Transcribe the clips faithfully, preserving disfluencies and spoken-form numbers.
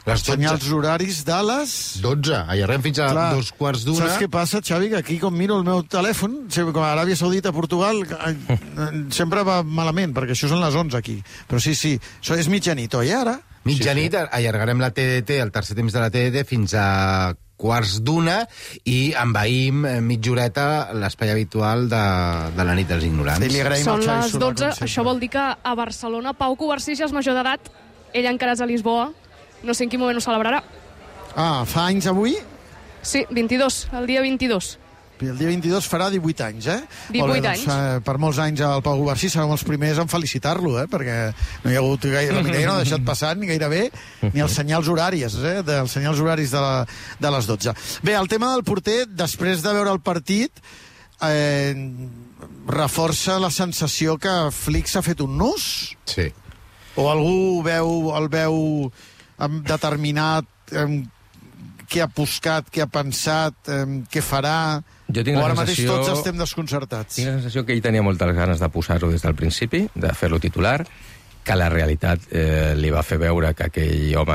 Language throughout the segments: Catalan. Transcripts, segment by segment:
Els senyals horaris de les... dotze. Allarguem fins a Clar. dos quarts d'una. Saps què passa, Xavi? Que aquí, com miro el meu telèfon, com a Aràbia Saudita, Portugal, sempre va malament, perquè això són les onze aquí. Però sí, sí, això és mitjanit, oi, ara? Mitjanit, sí, sí. Allargarem la T D T, el tercer temps de la T D T, fins a quarts d'una i envaïm mitja horeta l'espai habitual de, de la nit dels ignorants. Són les dotze, això vol dir que a Barcelona Pau Covarsí ja és major d'edat, ell encara és a Lisboa, no sé en quin moment ho celebrarà. Ah, fa anys avui? Sí, vint-i-dos, el dia vint-i-dos. El dia vint-i-dos farà divuit anys, eh? divuit anys. Doncs, per molts anys el Pau Covarsí serem els primers en felicitar-lo, eh? Perquè no hi ha hagut gaire remei, no ha deixat passar ni gairebé ni els senyals horaris, eh? Els senyals horaris de, la, de les dotze. Bé, el tema del porter, després de veure el partit, eh, reforça la sensació que Flick s'ha fet un nus? Sí. O algú veu, el veu determinat, eh, què ha buscat, què ha pensat, eh, què farà... Jo tinc o ara la sensació... mateix tots estem desconcertats. Tinc la sensació que ell tenia moltes ganes de posar-ho des del principi, de fer-lo titular, que la realitat eh, li va fer veure que aquell home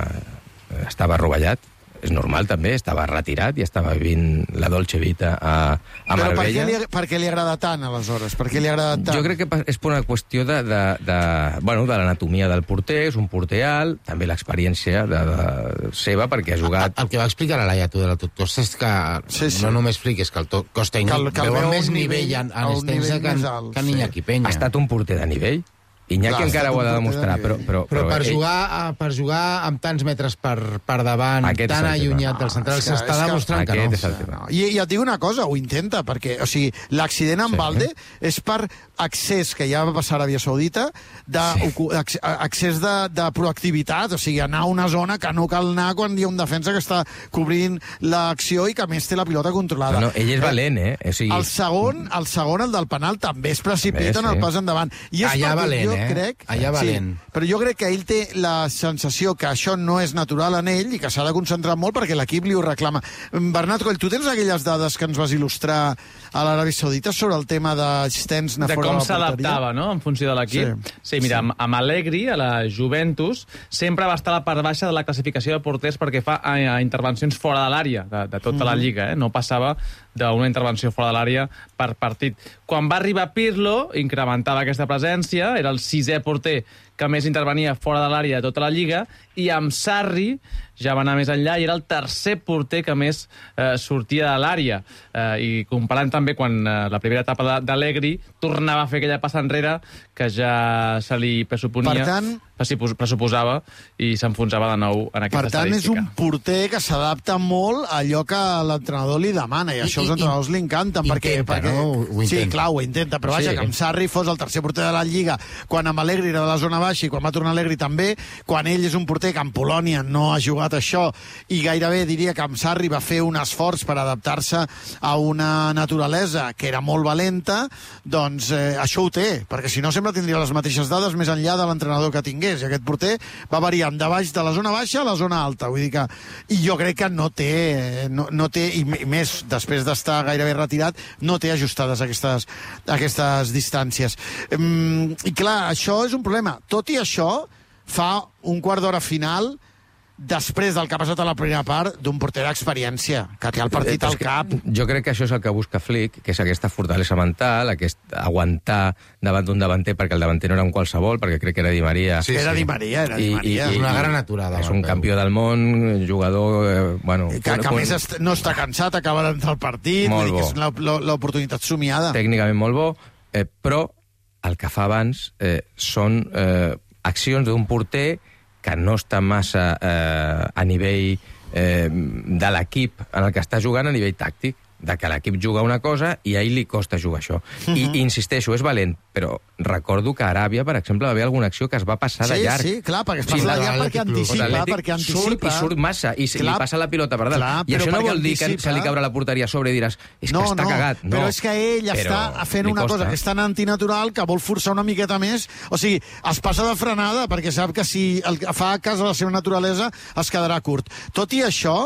estava rovellat. És normal, també, estava retirat i estava vivint la dolce vita a, a Però Marbella. per què, li, per què li agrada tant, aleshores? Per què li agrada tant? Jo crec que és per una qüestió de, de, de, bueno, de l'anatomia del porter, és un porter alt, també l'experiència de, de seva, perquè ha jugat... El, el que va explicar a Laia, tu, de la Costa, és que sí, sí. no només expliques que el cos tècnic veu més nivell en els temps que, que en Iñaki Peña. Ha estat un porter de nivell. Iñaki Clar, encara ho ha de demostrar, però... Però, però, però per, ell... jugar, per jugar amb tants metres per, per davant, aquest tan el allunyat del central, que- s'està és que demostrant que, aquest és el no. tema. I, I et dic una cosa, ho intenta, perquè, o sigui, l'accident amb Sí. Balde és per accés, que ja va passar a Aràbia Saudita, de, Sí. ac- accés de, de proactivitat, o sigui, anar a una zona que no cal anar quan hi ha un defensa que està cobrint l'acció i que a més té la pilota controlada. No, no, ell és valent, eh? O sigui... El segon, el segon, el del penal, també es precipita en També, el sí. pas endavant. I és Allà perquè valent, jo eh? crec... Allà valent. Sí, però jo crec que ell té la sensació que això no és natural en ell i que s'ha de concentrar molt perquè l'equip li ho reclama. Bernat Coll, tu tens aquelles dades que ens vas il·lustrar a l'Aràbia Saudita sobre el tema de Stengs de com s'adaptava, no?, en funció de l'equip. Sí. Sí, mira, amb, amb Allegri, a la Juventus, sempre va estar a la part baixa de la classificació de porters perquè fa a, a intervencions fora de l'àrea, de, de tota mm. la Lliga, eh? No passava d'una intervenció fora de l'àrea per partit. Quan va arribar Pirlo, incrementava aquesta presència, era el sisè porter que més intervenia fora de l'àrea de tota la Lliga, i amb Sarri ja va anar més enllà i era el tercer porter que més eh, sortia de l'àrea. Eh, I comparant també quan eh, la primera etapa d'Allegri tornava a fer aquella passa enrere que ja se li pressuponia, Per tant- pressuposava i s'enfonsava de nou en aquesta Per tant, és estadística. un porter que s'adapta molt a allò que l'entrenador li demana, i això I- als entrenadors li encanten. Perquè, intenta, perquè, no? Ho sí, intenta. clar, ho intenta, però vaja, Sí. que amb Sarri fos el tercer porter de la Lliga, quan amb Allegri era de la zona baixa i quan va tornar Allegri també, quan ell és un porter que en Polònia no ha jugat això i gairebé diria que amb Sarri va fer un esforç per adaptar-se a una naturalesa que era molt valenta, doncs eh, això ho té, perquè si no sempre tindria les mateixes dades més enllà de l'entrenador que tingués, i aquest porter va variant de baix de la zona baixa a la zona alta, vull dir que i jo crec que no té, no, no té i més, després d'estar gairebé retirat, no té ajustades aquestes, aquestes distàncies. Um, I clar, això és un problema. Tot i això, fa un quart d'hora final després del que ha passat a la primera part d'un porter d'experiència, que té el partit Eh, al és que cap. Jo crec que això és el que busca Flick, que és aquesta fortalesa mental, aquest aguantar davant d'un davanter, perquè el davanter no era un qualsevol, perquè crec que era Di Maria. Sí, Era sí. Di Maria, era I, Di i, Maria. i, una gran aturada. És un campió del món, jugador... Eh, bueno, que, que a con- més est no està cansat, acaba d'entrar al partit, Molt vull dir que bo. és la- la- l'oportunitat somiada. tècnicament molt bo, eh, però el que fa abans eh, són eh, accions d'un porter que no està massa eh, a nivell eh, de l'equip en el que està jugant a nivell tàctic, de que l'equip juga una cosa i a ell li costa jugar això. Mhm. I, i insisteixo, és valent, però recordo que a Aràbia, per exemple, va haver alguna acció que es va passar de Sí, llarg. sí, clar, perquè es Sí, passa de la- llarg perquè l'Atlètic Club. anticipa, L'Atlètic perquè anticipa. surt i surt massa, i se li Clar, passa la pilota per dalt. clar, I però això no perquè vol dir que anticipa. se li caure la porteria a sobre i diràs és no, que està no, cagat. No, però és que ell però està fent li una costa. cosa que és tan antinatural que vol forçar una miqueta més. O sigui, es passa de frenada perquè sap que si el, fa cas a la seva naturalesa es quedarà curt. Tot i això,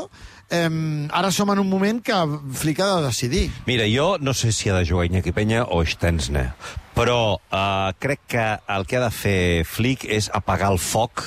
eh, ara som en un moment que Flick ha de decidir. Mira, jo no sé si ha de jugar Iñaki Peña o Stensner, però eh, crec que el que ha de fer Flick és apagar el foc,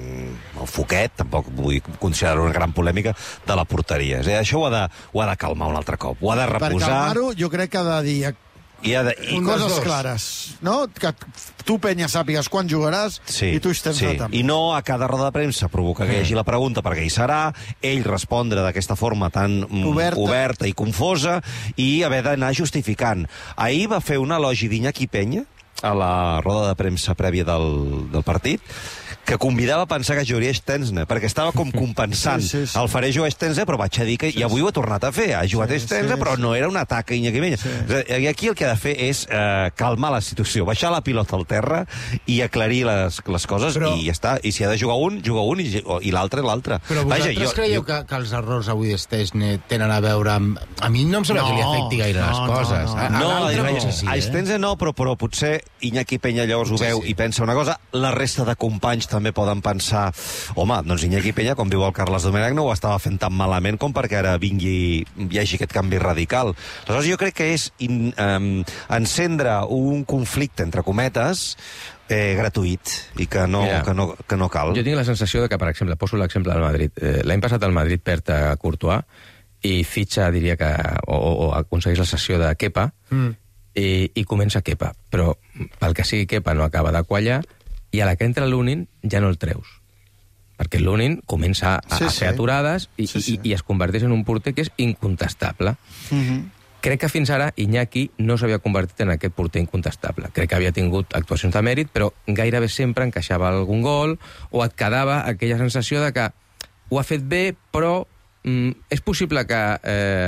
el foquet, tampoc vull considerar-ho una gran polèmica, de la porteria. És a dir, això ho ha, de, ho ha de calmar un altre cop, ho ha de reposar. Per calmar-ho, jo crec que ha de dir... I, ha de, i coses clares, no? Que tu, Penya, sàpigues quan jugaràs sí, i tu Stensner sí. també. I no a cada roda de premsa provocar que hi hagi la pregunta perquè hi serà, ell respondre d'aquesta forma tan oberta. oberta i confosa i haver d'anar justificant. Ahir va fer un elogi d'Iñaki Peña a la roda de premsa prèvia del, del partit, que convidava a pensar que jugaria Stensner, perquè estava com compensant. Sí, sí, sí. El faré jugar Stensner, però vaig a dir que sí, i avui ho ha tornat a fer. Ha jugat sí, Stensner, sí, però sí. no era un atac a Iñaki Peña. Sí. I aquí el que ha de fer és eh, calmar la situació, baixar la pilota al terra i aclarir les, les coses, però... i ja està. I si ha de jugar un, juga un, i, i l'altre, l'altre. Però vosaltres Vaja, jo, creieu jo... Que, que els errors avui de Stensner tenen a veure amb... A mi no em sembla no, que li afecti gaire no, les coses. No, no, no. A, no, no, sí, a Stensner no, però, però potser Iñaki Peña llavors ho veu sí, sí. i pensa una cosa, la resta de companys també poden pensar home, doncs Iñaki Peña, com diu el Carles Domènech, no ho estava fent tan malament com perquè ara vingui, hi hagi aquest canvi radical. Aleshores, jo crec que és in, um, encendre un conflicte, entre cometes, eh, gratuït, i que no, que, no, que no cal. Jo tinc la sensació de que, per exemple, poso l'exemple del Madrid. Eh, L'any passat el Madrid perd a Courtois i fitxa, diria que, o, o aconsegueix la cessió de Kepa, mm. i, i comença Kepa. Però pel que sigui Kepa no acaba de quallar, i a la que entra l'Unin ja no el treus. Perquè l'Unin comença a, sí, a fer sí. aturades i, sí, sí. I, i es converteix en un porter que és incontestable. Uh-huh. Crec que fins ara Iñaki no s'havia convertit en aquest porter incontestable. Crec que havia tingut actuacions de mèrit, però gairebé sempre encaixava algun gol o et quedava aquella sensació de que ho ha fet bé, però mm, és possible que eh,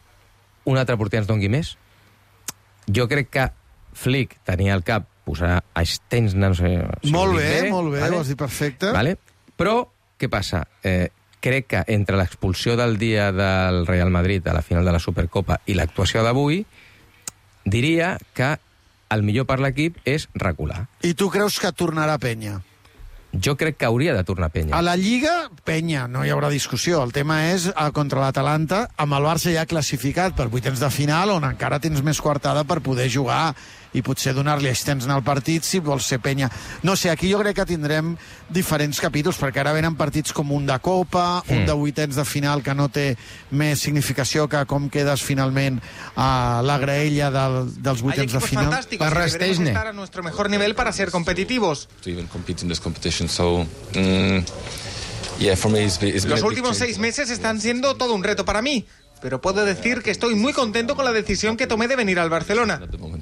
un altre porter ens dongui més? Jo crec que Flick tenia al cap posar a Stensner, no sé... Si molt bé, bé, molt bé, vale? ho has dit perfecte. Vale? Però, què passa? Eh, crec que entre l'expulsió del dia del Real Madrid a la final de la Supercopa i l'actuació d'avui, diria que el millor per l'equip és recular. I tu creus que tornarà Peña? Jo crec que hauria de tornar Peña. A la Lliga, Peña, no hi haurà discussió. El tema és eh, contra l'Atalanta, amb el Barça ja classificat per vuitens de final, on encara tens més coartada per poder jugar i potser donar-li extens al partit si vols ser Peña. No sé, aquí jo crec que tindrem diferents capítols, perquè ara venen partits com un de Copa, mm. un de vuitens de final que no té més significació que com quedes finalment a la graella del, dels vuitens de final. Hay equipos fantásticos, debemos estar a nuestro mejor nivel para ser competitivos. To even compete in this competition, so mm, yeah, for me it's been, it's been Los últimos seis meses están siendo todo un reto para mí, pero puedo decir que estoy muy contento con la decisión que tomé de venir al Barcelona.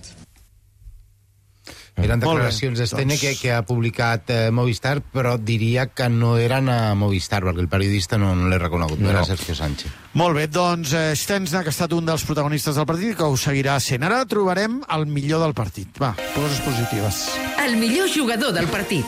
Eren declaracions d'Estene que, que ha publicat eh, Movistar, però diria que no eren a Movistar, perquè el periodista no, no l'he reconegut, no, no era Sergio Sánchez. Molt bé, doncs eh, Stensner, que ha estat un dels protagonistes del partit, que ho seguirà sent. Ara trobarem el millor del partit. Va, coses positives. El millor jugador del partit.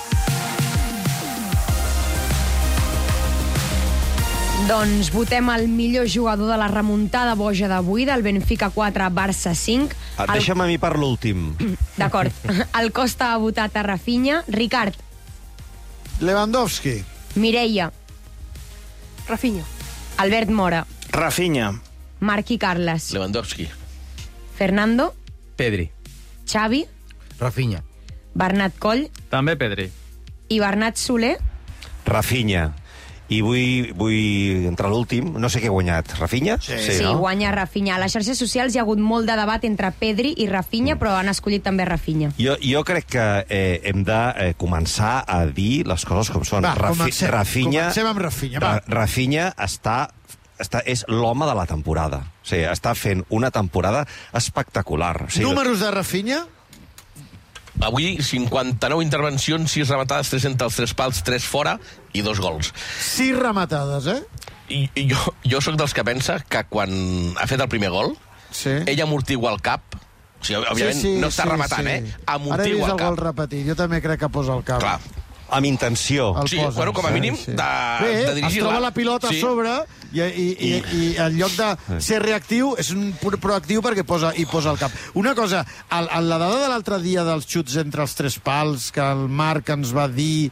Doncs votem el millor jugador de la remuntada boja d'avui, del Benfica quatre, Barça cinc. El... Deixa'm a mi per l'últim. D'acord. El Costa ha votat a Rafinha. Ricard. Lewandowski. Mireia. Rafinha. Albert Mora. Rafinha. Marc i Carles. Lewandowski. Fernando. Pedri. Xavi. Rafinha. Bernat Coll. També Pedri. I Bernat Soler. Rafinha. I vull, vull entrar a l'últim. No sé què he guanyat. Rafinha? Sí, sí, no? Guanya Rafinha. A les xarxes socials hi ha hagut molt de debat entre Pedri i Rafinha, mm. però han escollit també Rafinha. Jo, jo crec que eh, hem de eh, començar a dir les coses com són. Va, Rafi comencem. Rafinha, Comencem amb Rafinha, va. Ra Rafinha està... Està, és l'home de la temporada. O sigui, està fent una temporada espectacular. O sigui, números de Rafinha? Avui, cinquanta-nou intervencions, sis rematades, tres entre els tres pals, tres fora i dos gols. sis rematades, eh? I, i jo, jo sóc dels que pensa que quan ha fet el primer gol, sí. ell amortigua el cap. O sigui, òbviament, sí, sí, no està sí, rematant, sí. eh? Amortigua Ara he vist el el cap. gol repetit. Jo també crec que posa el cap. Clar. Amb intenció. El sí, posa, bueno, com a mínim, sí, sí. de, Bé, de dirigir-la. es troba la pilota sí. a sobre i, i, i, i en lloc de ser reactiu és un proactiu perquè posa, hi posa el cap. Una cosa, el, el, la dada de l'altre dia dels xuts entre els tres pals, que el Marc ens va dir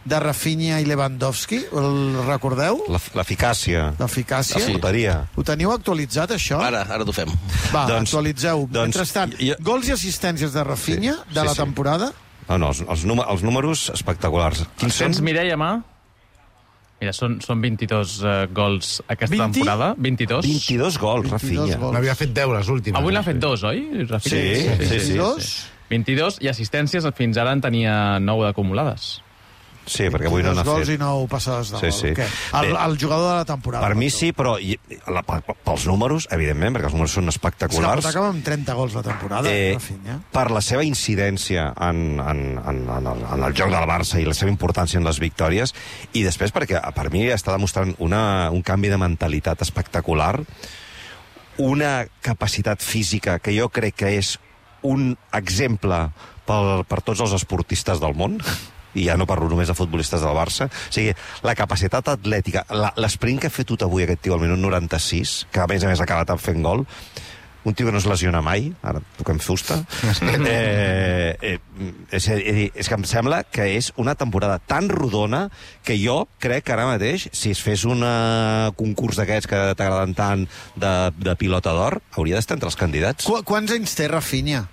de Rafinha i Lewandowski, el recordeu? L'eficàcia. L'eficàcia. La porteria. Ho teniu actualitzat, això? Ara, ara t'ho fem. Va, Doncs- actualitzeu. doncs- Mentrestant, jo- gols i assistències de Rafinha Sí, de sí, la sí. temporada? No, no, els, els, númer, els números espectaculars. Els tens, Mireia, mà? Mira, són, són vint-i-dos uh, gols aquesta vint? temporada. vint-i-dos. vint-i-dos gols, Rafinha. gols. N'havia fet deu les últimes. Avui n'ha fet dos, oi? Rafinha? Sí, sí, sí. vint-i-dos? vint-i-dos i assistències fins ara en tenia nou acumulades. Sí, perquè avui no n'ha gols fet. i nou passades de Sí, gol. sí. Què? El, Bé. el jugador de la temporada. Per mi sí, però i, la, pels números, evidentment, perquè els números són És que espectaculars. pot acabar amb trenta gols la temporada, Eh, Rafinha. per la seva incidència en, en, en, en, el, en el joc del Barça i la seva importància en les victòries, i després perquè per mi està demostrant una, un canvi de mentalitat espectacular, una capacitat física que jo crec que és un exemple per, per tots els esportistes del món, i ja no parlo només de futbolistes del Barça, o sigui, la capacitat atlètica, la- l'esprint que ha fet tot avui aquest tio al minut noranta-sis, que a més a més ha acabat fent gol, un tio que no es lesiona mai, ara toquem fusta, eh, eh, és, és, és que em sembla que és una temporada tan rodona que jo crec que ara mateix, si es fes un concurs d'aquests que t'agraden tant de, de pilota d'or, hauria d'estar entre els candidats. Qu Quants anys té Rafinha?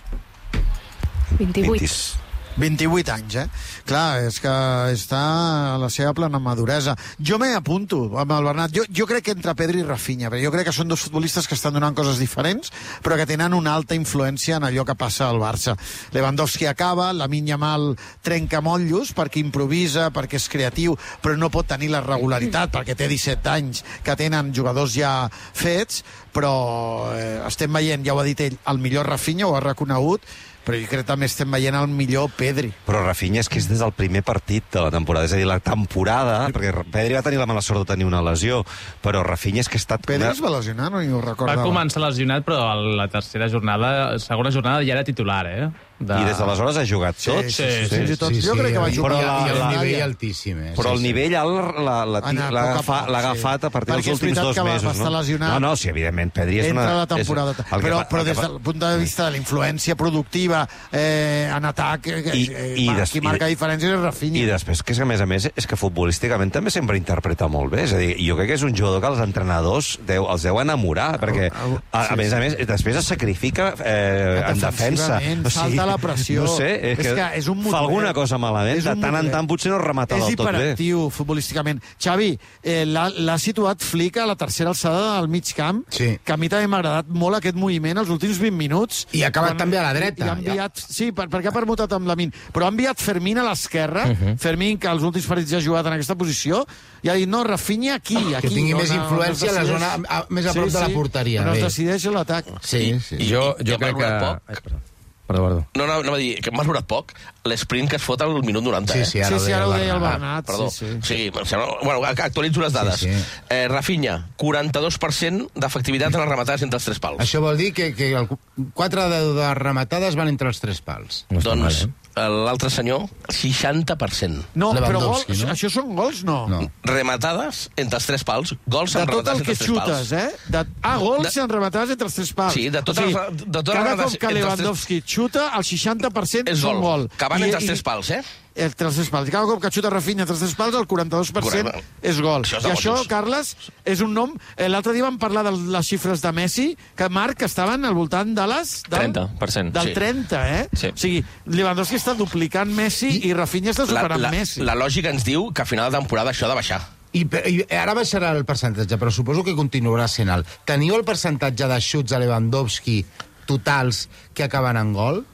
vint-i-vuit. vint vint-i-vuit anys, eh? Clar, és que està a la seva plena maduresa. Jo m'he apunto amb el Bernat. Jo, jo crec que entre Pedri i Rafinha, perquè jo crec que són dos futbolistes que estan donant coses diferents, però que tenen una alta influència en allò que passa al Barça. Lewandowski acaba, Lamine Yamal trenca motllos perquè improvisa, perquè és creatiu, però no pot tenir la regularitat perquè té disset anys, que tenen jugadors ja fets, però eh, estem veient, ja ho ha dit ell, el millor Rafinha, ho ha reconegut, però jo crec que també estem veient el millor Pedri. Però Rafinha és que és des del primer partit de la temporada, és a dir, la temporada, perquè Pedri va tenir la mala sort de tenir una lesió, però Rafinha és que ha estat... Pedri una... es va lesionar, no ho recordava. Va començar lesionat, però a la tercera jornada, segona jornada ja era titular, eh? De... I des d'aleshores ha jugat Sí, tot. sí, sí, sí, sí, tot. Sí, sí, Jo crec que va i- jugar. però I la- el la- nivell altíssim, eh? Però Sí, el sí. nivell alt l'ha l'ha- Anar l'ha poc a agafat, poc, l'ha sí. agafat a partir Perquè dels és últims veritat dos que va- va mesos. estar no? lesionat. No, no, sí, evidentment, Pedri és Entra una... la temporada. És, el que però, fa- però el que des fa- del punt de vista de la influència productiva eh, en atac, eh, I- eh, i mar- des- qui marca i- diferències és Rafinha. I després, que és que a més a més, és que futbolísticament també sempre interpreta molt bé. És a dir, jo crec que és un jugador que els entrenadors deu, els deu enamorar, perquè, au, a, a sí, més a sí. més, després es sacrifica eh, en defensa. Defensivament, salta la pressió. No sé, és, És que és un fa motler. alguna cosa malament. És De un tant en motler. tant potser no remata És del tot bé. hiperactiu futbolísticament. Xavi, eh, l'ha l'ha situat Flick a la tercera alçada del mig camp, Sí. que a mi també m'ha agradat molt aquest moviment els últims vint minuts. I ha acabat també a la dreta. I ha enviat, sí, per, perquè ha permutat amb Lamine, però ha enviat Fermín a l'esquerra, uh -huh. Fermín, que als últims partits ja ha jugat en aquesta posició, i ha dit, no, Rafinha aquí, aquí. Que tingui on- més on influència es a la decideix- zona a- més a prop de la porteria, On es bé. decideix l'atac. Sí, sí. I jo, I jo ha crec que... valorat poc. Ai, perdó. Perdó, perdó. No, no, anava a dir que m'ha valorat poc l'esprint que es fot al minut noranta, Sí, eh? sí, ara Sí, sí, ara ho deia el Bernat. Bernat. Perdó. Sí, sí. Sí, em sembla... Bueno, actualitzo les dades. Sí, sí. Eh, Rafinha, quaranta-dos per cent d'efectivitat en les rematades entre els tres pals. Això vol dir que, que el quatre de, de rematades van entre els tres pals. No està doncs mal, eh? l'altre senyor, seixanta per cent. No, però gol, Lewandowski, no? això són gols, no? No. Rematades entre els tres pals, gols De en tot rematades el que entre els tres pals. xutes, eh? De, ah, gols De- en rematades entre els tres pals. Sí, de totes o sigui, les- de totes les cada rematades cop que entre els tres- Lewandowski xuta, el seixanta per cent És són gol, gol. que van I- entre els i- tres pals, eh? Entre els tres pals. I cada cop que xuta Rafinha entre els tres pals, el quaranta-dos per cent Correcte. és gol. Això és de I això, bojos. Carles, és un nom... eh, L'altre dia vam parlar de les xifres de Messi, que, Marc, estaven al voltant de les... Del, trenta per cent. Del Sí. trenta, eh? Sí. O sigui, Lewandowski està duplicant Messi i, i Rafinha està La, superant la, Messi. la lògica ens diu que a final de temporada això ha de baixar. I, per- I ara baixarà el percentatge, però suposo que continuarà sent alt. Teniu el percentatge de xuts a Lewandowski totals que acaben en gol?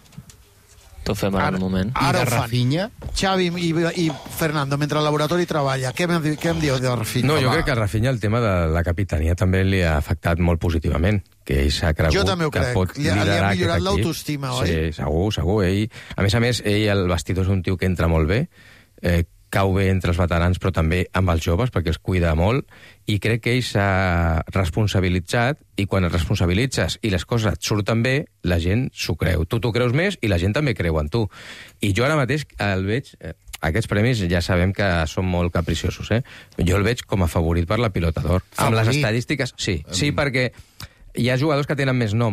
T'ho fem ara, Ara- un moment. I Ara de ho fan. Rafinha? Xavi i, i Fernando, mentre el laboratori treballa, què em, di- què em diu de Rafinha? No, jo Home, crec que a Rafinha el tema de la capitania també li ha afectat molt positivament, que ell s'ha cregut Jo també ho que crec. pot Li ha- li ha liderar millorat aquest equip. l'autoestima, oi? Sí, segur, segur. Ell, a més a més, ell al vestidor és un tio que entra molt bé, eh, cau bé entre els veterans, però també amb els joves, perquè els cuida molt, i crec que ell s'ha responsabilitzat, i quan et responsabilitzes i les coses et surten bé, la gent s'ho creu. Tu t'ho creus més i la gent també creu en tu. I jo ara mateix el veig... Eh, aquests premis ja sabem que són molt capriciosos, eh? Jo el veig com a favorit per la pilota d'or. Amb les Favorit? estadístiques, sí. Sí, perquè hi ha jugadors que tenen més nom,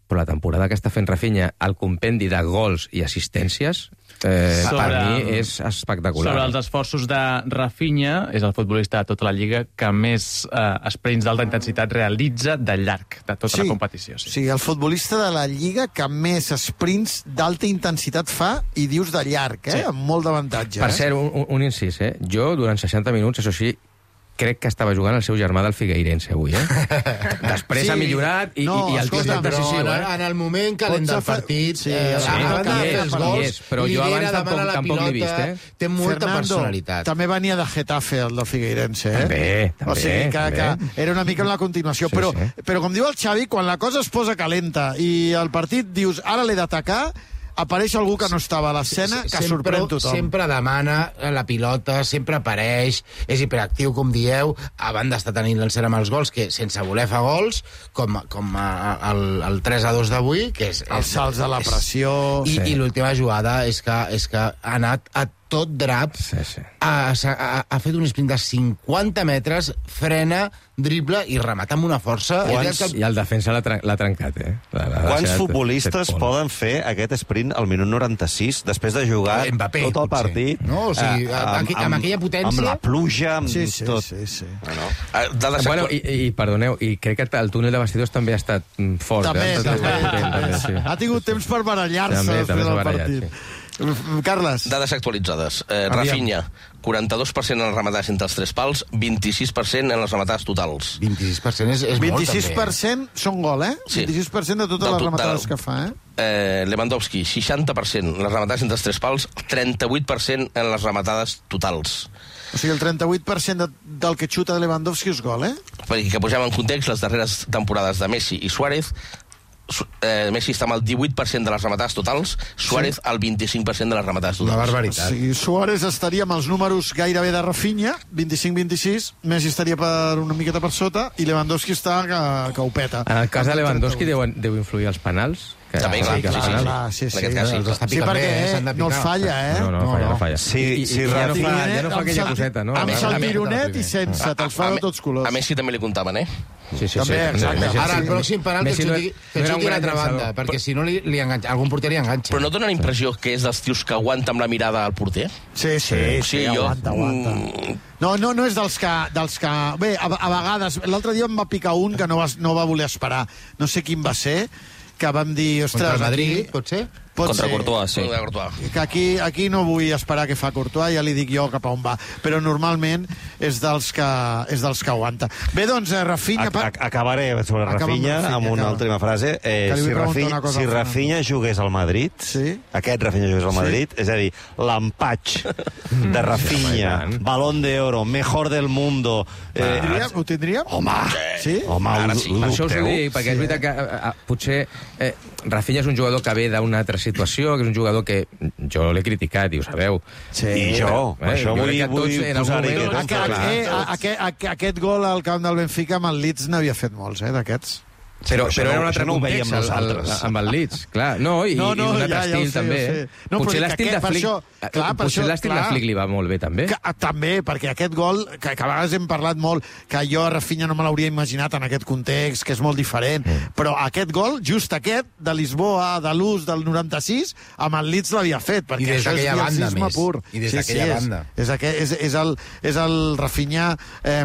però la temporada que està fent Rafinha, el compendi de gols i assistències, eh, Sobre- per mi és espectacular. Sobre els esforços de Rafinha, és el futbolista de tota la Lliga que més eh, sprints d'alta intensitat realitza de llarg, de tota la competició. Sí. sí, el futbolista de la Lliga que més sprints d'alta intensitat fa, i dius de llarg, eh? Sí. Amb molt d'avantatge. Per eh? cert, un, un, un incís, eh? Jo, durant seixanta minuts, això sí, crec que estava jugant el seu germà del Figueirense avui, eh? Després Sí. ha millorat i, No, i el tio és escolta, molt Però decisiu, en, eh? en el moment calent Pots del afa- partit, Sí, eh, sí, a no, banda de hi fer és, els hi gols, és, però jo lidera, abans tampoc- demana la tampoc l'he vist, pilota, eh? té molta Fernando, personalitat. també venia de Getafe, el del Figueirense, eh? També, també, O sigui, que, també. que era una mica en la continuació. Sí, però, sí. però, com diu el Xavi, quan la cosa es posa calenta i el partit dius, ara l'he d'atacar, apareix algú que no estava a l'escena, que sempre, sorprèn tothom. Sempre demana la pilota, sempre apareix, és hiperactiu, com dieu, a banda està tenint l'encert amb els gols, que sense voler fa gols, com, com a, a, el, el tres a dos d'avui, que és... Els salts de la és- pressió... I, Sí. i l'última jugada és que, és que ha anat a tot drap, Sí, sí. ha, ha, ha fet un sprint de cinquanta metres, frena, dribla i remata amb una força... Quants- És el que- I el defensa l'ha tren- l'ha trencat, eh? L'ha- l'ha Quants deixat futbolistes set punts. poden fer aquest sprint al minut noranta-sis després de jugar Mbappé, tot el potser. partit? No? O sigui, amb- amb aquella potència- Amb la pluja, amb Sí, sí, tot. sí, sí. Bueno. Eh, Dades Bueno, actuals- i, i perdoneu, i crec que el túnel de vestidors també ha estat mm, fort. També, eh? també, Potent, també, sí. Ha tingut temps per barallar-se També, després també s'ha del barallat, partit. Carles. Dades actualitzades. Eh, Aviam. Rafinha, quaranta-dos per cent en les rematades entre els tres pals, vint-i-sis per cent en les rematades totals. vint-i-sis per cent és, és vint-i-sis per molt, cent són gol, eh? Sí. vint-i-sis per cent de totes Del les tot- rematades del- que fa, eh? Eh, Lewandowski, seixanta per cent en les rematades entre els tres pals, trenta-vuit per cent en les rematades totals. O sigui, el trenta-vuit per cent de, del que xuta de Lewandowski és gol, eh? Perquè que posem en context les darreres temporades de Messi i Suárez, Su- eh, Messi està amb el divuit per cent de les rematades totals, Suárez al vint-i-cinc per cent de les rematades Una totals. O barbaritat. sigui, Suárez estaria amb els números gairebé de Rafinha, vint-i-cinc vint-i-sis, Messi estaria per una miqueta per sota, i Lewandowski està que, que ho peta. En el cas de Amb el Lewandowski trenta-vuit. deu, deu influir els penals. Que, També, que clar, que sí, sí, penals. Clar, sí, En sí. aquest cas sí. Els està Sí, picant perquè bé, eh, s'han de no els picar. falla, eh? No, no, no falla, no falla. Sí, I, i, sí, i ja no Rafinha, fa, ja no fa amb aquella sal- coseta, no? Amb A- a- saltironet i sense, te'ls fa de tots colors. A Messi també li comptaven, eh? Sí, sí, També, sí. exacte. Messi- Ara, el sí. pròxim penal que Messi no- xuti, que no era un xuti a gran l'altra banda, llançador. perquè si no li, li enganxa, algun porter li enganxa. Però no dona la impressió que és dels tios que aguanta amb la mirada al porter? Sí, sí, sí, Sí, jo- aguanta, aguanta. Mm. No, no, no és dels que... Dels que bé, a, a vegades... L'altre dia em va picar un que no va, no va voler esperar. No sé quin va ser, que vam dir... Ostres, Contra el Madrid, aquí, pot ser? pot Contra ser, Courtois, sí. Contra Courtois. Que aquí, aquí no vull esperar que fa Courtois, ja li dic jo cap a on va. Però normalment és dels que, és dels que aguanta. Bé, doncs, eh, Rafinha... A, a, acabaré sobre Acaba amb Rafinha Rafinha, amb una acaba. última frase. Eh, Que li vull si preguntar Rafinha, una cosa si al Fernando. Rafinha jugués al Madrid, Sí. aquest Rafinha jugués al Sí. Madrid, és a dir, l'empatx de Rafinha, home, i tant. Balón de Oro, mejor del mundo... Ho tindríem? Ho tindríem? Home! Sí? Home, Ara ho, sí. ho Per això us ho dubteu? dic, perquè és veritat que a, a, potser eh, Rafinha és un jugador que ve d'una altra situació, que és un jugador que jo l'he criticat, i ho sabeu. Sí. I jo, Eh, això jo vull, crec que tots vull en algun posar-hi moment- aquest Aquest, clar. eh, a- aquest, a- aquest gol al camp del Benfica amb el Leeds n'havia fet molts, eh, d'aquests. Però, però això però era no- un altre això no ho veiem context el, el, nosaltres. amb el Leeds, clar. No, i, No, no, i un altre ja, ja ho estil sé, també. ja ho sé. eh? No, però potser dic l'estil que de per Flick, això- eh, clar, per potser això- l'estil de clar. Flick li va molt bé, també. Que, ah, també, perquè aquest gol, que, que a vegades hem parlat molt, que jo a Rafinha no me l'hauria imaginat en aquest context, que és molt diferent, mm. però aquest gol, just aquest, de Lisboa, de l'ús del noranta-sis, amb el Leeds l'havia fet, perquè I des això és d'aquella banda, bielcisme més. pur. I des d'aquella és, banda. És, aquest, és, és, el, és el Rafinha eh,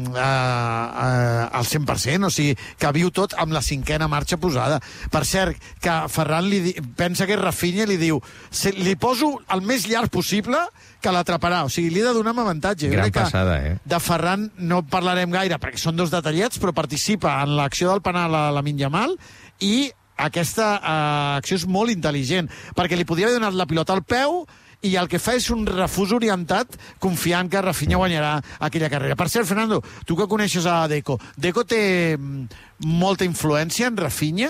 eh, al cent per cent, o sigui, que viu tot amb la cinquena marxa posada. Per cert, que Ferran li di, pensa que és Rafinha i li diu se, li poso el més llarg possible que l'atraparà. O sigui, li he de donar un avantatge. Jo Gran crec que passada, eh? de Ferran no parlarem gaire, perquè són dos detallets, però participa en l'acció del penal a la Minyamal i aquesta uh, acció és molt intel·ligent, perquè li podria haver donat la pilota al peu i el que fa és un refús orientat confiant que Rafinha guanyarà aquella carrera. Per cert, Fernando, tu que coneixes a Deco, Deco té mm, molta influència en Rafinha?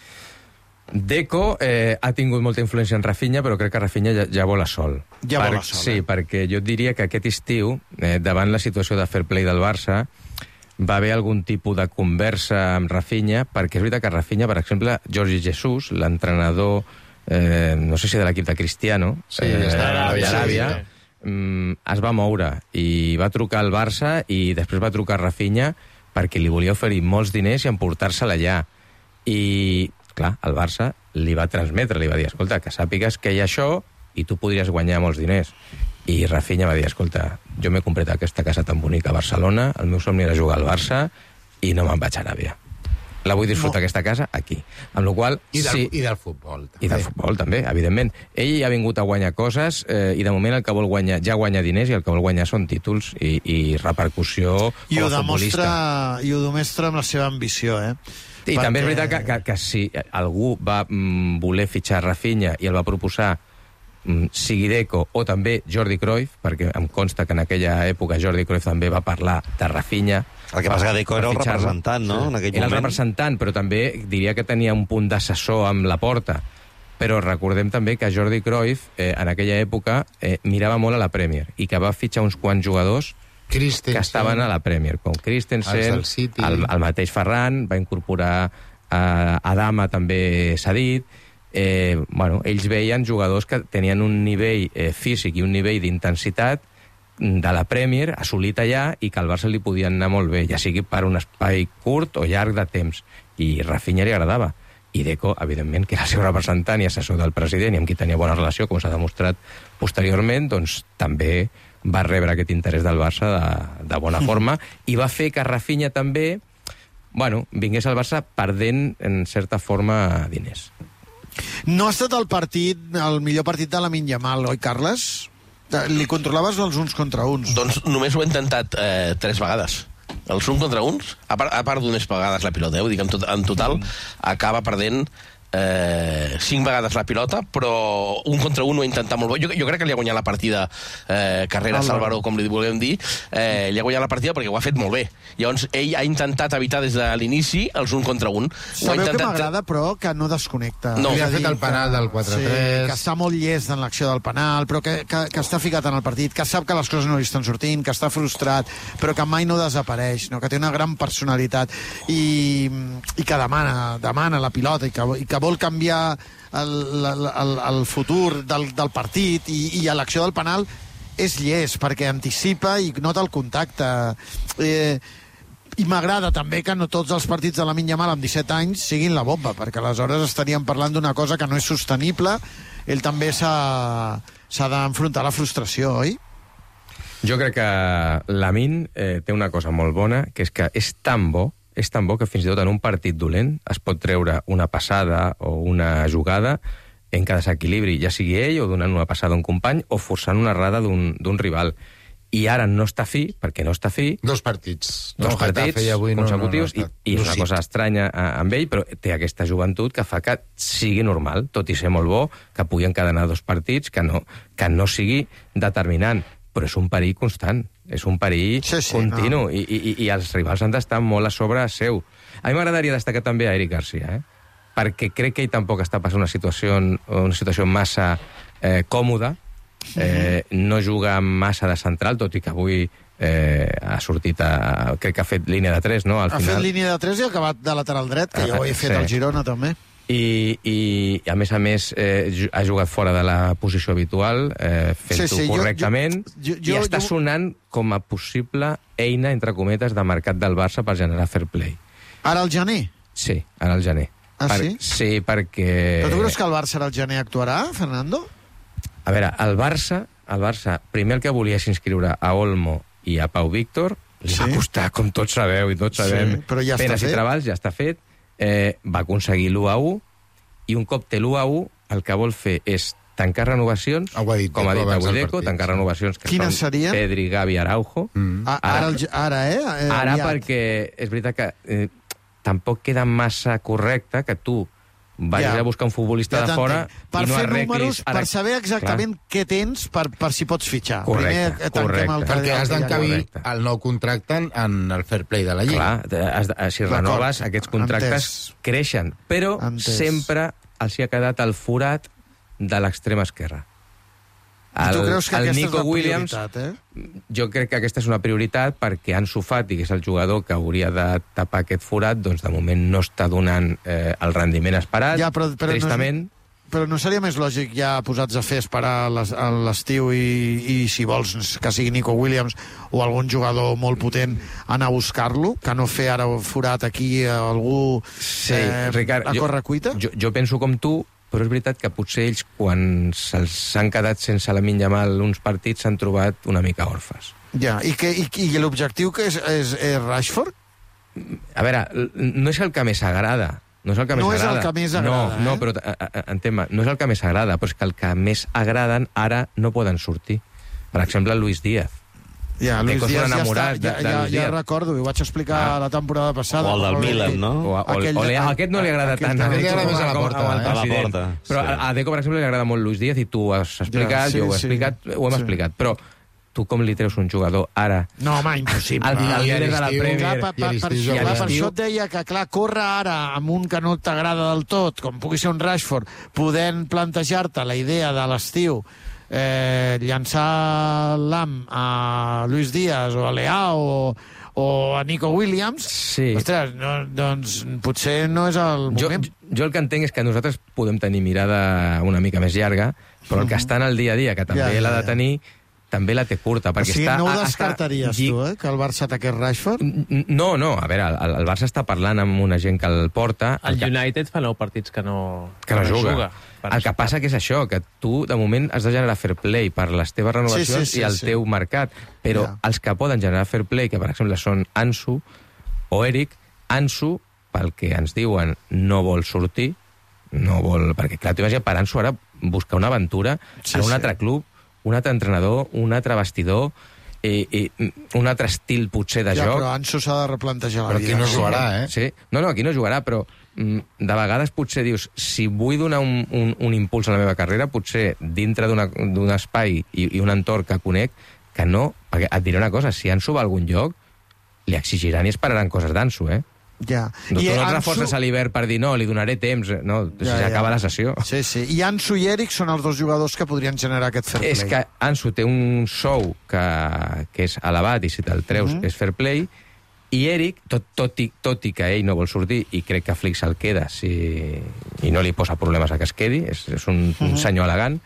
Deco eh, ha tingut molta influència en Rafinha, però crec que Rafinha ja, ja vola sol. Ja vola sol, Sí, eh? perquè jo et diria que aquest estiu, eh, davant la situació de fair play del Barça, va haver algun tipus de conversa amb Rafinha, perquè és veritat que Rafinha, per exemple, Jordi Jesus, l'entrenador, eh, no sé si de l'equip de Cristiano, Sí, eh, està a Aràbia, d'Aràbia, sí, sí. mm, es va moure i va trucar al Barça i després va trucar a Rafinha perquè li volia oferir molts diners i emportar-se'l allà. I clar, el Barça li va transmetre, li va dir, escolta, que sàpigues que hi ha això i tu podries guanyar molts diners. I Rafinha va dir, escolta, jo m'he comprat aquesta casa tan bonica a Barcelona, el meu somni era jugar al Barça i no me'n vaig a Aràbia. La vull disfrutar, no. aquesta casa, aquí. Amb la qual, I, del, sí, I del futbol, també. I del futbol, també, evidentment. Ell ha vingut a guanyar coses eh, i, de moment, el que vol guanyar, ja guanya diners i el que vol guanyar són títols i, i repercussió I com a ho demostra, futbolista. I ho demostra amb la seva ambició, eh? I Perquè... també és veritat que, que, que si algú va mm, voler fitxar Rafinha i el va proposar mm, sigui Deco o també Jordi Cruyff, perquè em consta que en aquella època Jordi Cruyff també va parlar de Rafinha. El que passa que Deco era el representant, no? Sí. En aquell era moment. el representant, però també diria que tenia un punt d'assessor amb la porta. Però recordem també que Jordi Cruyff, eh, en aquella època, eh, mirava molt a la Premier i que va fitxar uns quants jugadors que estaven a la Premier, com Christensen, el, el mateix Ferran, va incorporar eh, Adama, també s'ha dit. Eh, bueno, ells veien jugadors que tenien un nivell eh, físic i un nivell d'intensitat de la Premier assolit allà i que al Barça li podien anar molt bé, ja sigui per un espai curt o llarg de temps. I Rafinha li agradava. I Deco, evidentment, que era el seu representant i assessor del president i amb qui tenia bona relació, com s'ha demostrat posteriorment, doncs també va rebre aquest interès del Barça de, de bona forma i va fer que Rafinha també, bueno, vingués al Barça perdent, en certa forma, diners. No ha estat el partit, el millor partit de Lamine Yamal, oi, Carles? Li controlaves els uns contra uns? Doncs només ho he intentat eh, tres vegades. Els uns contra uns, a part, a part d'unes vegades la pilota, eh? Vull dir que en, tot, en total acaba perdent eh, cinc vegades la pilota, però un contra un ho he intentat molt bé. Jo, jo crec que li ha guanyat la partida eh, Carreras Álvaro, com li volem dir, eh, li ha guanyat la partida perquè ho ha fet molt bé. Llavors, ell ha intentat evitar des de l'inici els un contra un. Sabeu intentat... que m'agrada, però, que no desconnecta. No, li ha fet el penal del quatre tres. Sí, que està molt llest en l'acció del penal, però que, que, que està ficat en el partit, que sap que les coses no li estan sortint, que està frustrat, però que mai no desapareix, no? Que té una gran personalitat i, i que demana, demana la pilota i que, i que vol canviar el, el, el, el futur del, del partit i, i a l'acció del penal és llest, perquè anticipa i nota el contacte. Eh, I m'agrada també que no tots els partits de Lamine Yamal amb disset anys siguin la bomba, perquè aleshores estaríem parlant d'una cosa que no és sostenible. Ell també s'ha d'enfrontar a la frustració, oi? Jo crec que Lamine eh, té una cosa molt bona, que és que és tan bo, és tan bo que fins i tot en un partit dolent es pot treure una passada o una jugada en què desequilibri, ja sigui ell o donant una passada a un company o forçant una errada d'un rival. I ara no està fi, perquè no està fi... Dos partits. Dos no, partits avui consecutius, no, no, no, i, i és una cosa estranya amb ell, però té aquesta joventut que fa que sigui normal, tot i ser molt bo, que pugui encadenar dos partits, que no, que no sigui determinant, però és un perill constant, és un perill sí, sí, continu, no. i, i, i els rivals han d'estar molt a sobre seu. A mi m'agradaria destacar també a Eric Garcia, eh? perquè crec que ell tampoc està passant una situació, una situació massa eh, còmoda, eh, no juga massa de central, tot i que avui eh, ha sortit, a, crec que ha fet línia de tres, no? Al ha final. fet línia de tres i ha acabat de lateral dret, que ah, jo ho he fet sí. al Girona també. I, i a més a més eh, ha jugat fora de la posició habitual, eh, fent-ho sí, sí, correctament, jo, jo, jo, i està jo... sonant com a possible eina, entre cometes, de mercat del Barça per generar fair play. Ara al gener? Sí, ara al gener. Ah, per, sí? Sí, perquè... Però tu creus que el Barça ara al gener actuarà, Fernando? A veure, el Barça, el Barça, primer el que volia és inscriure a Olmo i a Pau Víctor, li sí. va costar, com tots sabeu i tots sabem, sí, però ja penes i treballs, ja està fet, eh, va aconseguir l'u a u, i un cop té l'u a u, el que vol fer és tancar renovacions, dit, com ha dit avui Deco, tancar renovacions que Quines són serien? Pedri, Gavi, Araujo. Mm. A, ara, ara, ara, eh? eh ara aviat. perquè és veritat que eh, tampoc queda massa correcte que tu vagis ja. a buscar un futbolista ja de fora per i no fer arreglis... números, Ara... per saber exactament Clar. què tens per, per si pots fitxar. Correcte, Primer correcte. El perquè has d'encabir el nou contracte en el fair play de la Lliga. Clar, has de, si renoves, aquests contractes Entès. creixen, però Entès. sempre els hi ha quedat el forat de l'extrema esquerra. El, tu creus que el aquesta Nico és la Williams, prioritat, eh? Jo crec que aquesta és una prioritat perquè Ansu Fati, que és el jugador que hauria de tapar aquest forat, doncs de moment no està donant eh, el rendiment esperat, ja, però, però tristament. No és, però no seria més lògic ja posats a fer esperar l'estiu i, i si vols que sigui Nico Williams o algun jugador molt potent anar a buscar-lo, que no fer ara forat aquí a algú sí, eh, Ricard, a correcuita? Jo, jo penso com tu, però és veritat que potser ells, quan se'ls han quedat sense la Minyamal uns partits, s'han trobat una mica orfes. Ja, i, que, i, i l'objectiu que és, és, és Rashford? A veure, no és el que més agrada. No és el que no més és agrada. el que més agrada, no, no, però entén-me, no és el que més agrada, però és que el que més agraden ara no poden sortir. Per exemple, el Luis Díaz. Ja, Luis Díaz ja, està, ja, ja, ja recordo, ho vaig explicar ah. la temporada passada. O el del Milan, no? O, o, Aquell, o, o, o aquest no li agrada tant. A li agrada més a la porta. A la porta. Però a, a Deco, per exemple, li agrada molt Luis Díaz i tu ho has explicat, ja, sí, jo ho he explicat, sí. ho hem sí. explicat. Però tu com li treus un jugador ara? No, home, impossible. El, el líder de la Premier. Per, per, per, això, per això et deia que, clar, córrer ara amb un que no t'agrada del tot, com pugui ser un Rashford, podent plantejar-te la idea de l'estiu, eh, llançar l'Am a Luis Díaz o a Leao o, o a Nico Williams, sí. ostres, no, doncs potser no és el moment. Jo, jo el que entenc és que nosaltres podem tenir mirada una mica més llarga, però el que està en el dia a dia, que també ja, ja, l'ha de tenir, també la té curta, perquè o sigui, està... no ho descartaries està... tu, eh, que el Barça ataqués Rashford? No, no, a veure, el, el Barça està parlant amb una gent que el porta... El, el United fa nou partits que no, que no, que no juga. juga. El que això. passa que és això, que tu, de moment, has de generar fair play per les teves renovacions sí, sí, sí, i el sí. teu mercat, però ja. els que poden generar fair play, que per exemple són Ansu o Eric, Ansu, pel que ens diuen, no vol sortir, no vol... Perquè, clar, t'imagina per Ansu ara buscar una aventura sí, en un sí. altre club, un altre entrenador, un altre vestidor, i, i un altre estil, potser, de ja, joc. Però Ansu s'ha de replantejar la però vida. Però aquí no jugarà, eh? Sí. No, no, aquí no jugarà, però mm, de vegades potser dius, si vull donar un, un, un impuls a la meva carrera, potser dintre d'un espai i, i un entorn que conec, que no... Perquè et diré una cosa, si Ansu va a algun lloc, li exigiran i esperaran coses d'Ansu, eh? Ja. No, tu no et Ansu... reforces a l'hivern per dir no, li donaré temps, no, ja, si s'acaba ja. la sessió. Sí, sí. I Ansu i Eric són els dos jugadors que podrien generar aquest fair play. És que Ansu té un sou que, que és elevat i si te'l treus uh -huh. és fair play, i Eric, tot, tot, i, tot i que ell no vol sortir, i crec que Flick se'l queda si... i no li posa problemes a que es quedi, és, és un, uh -huh. un senyor elegant,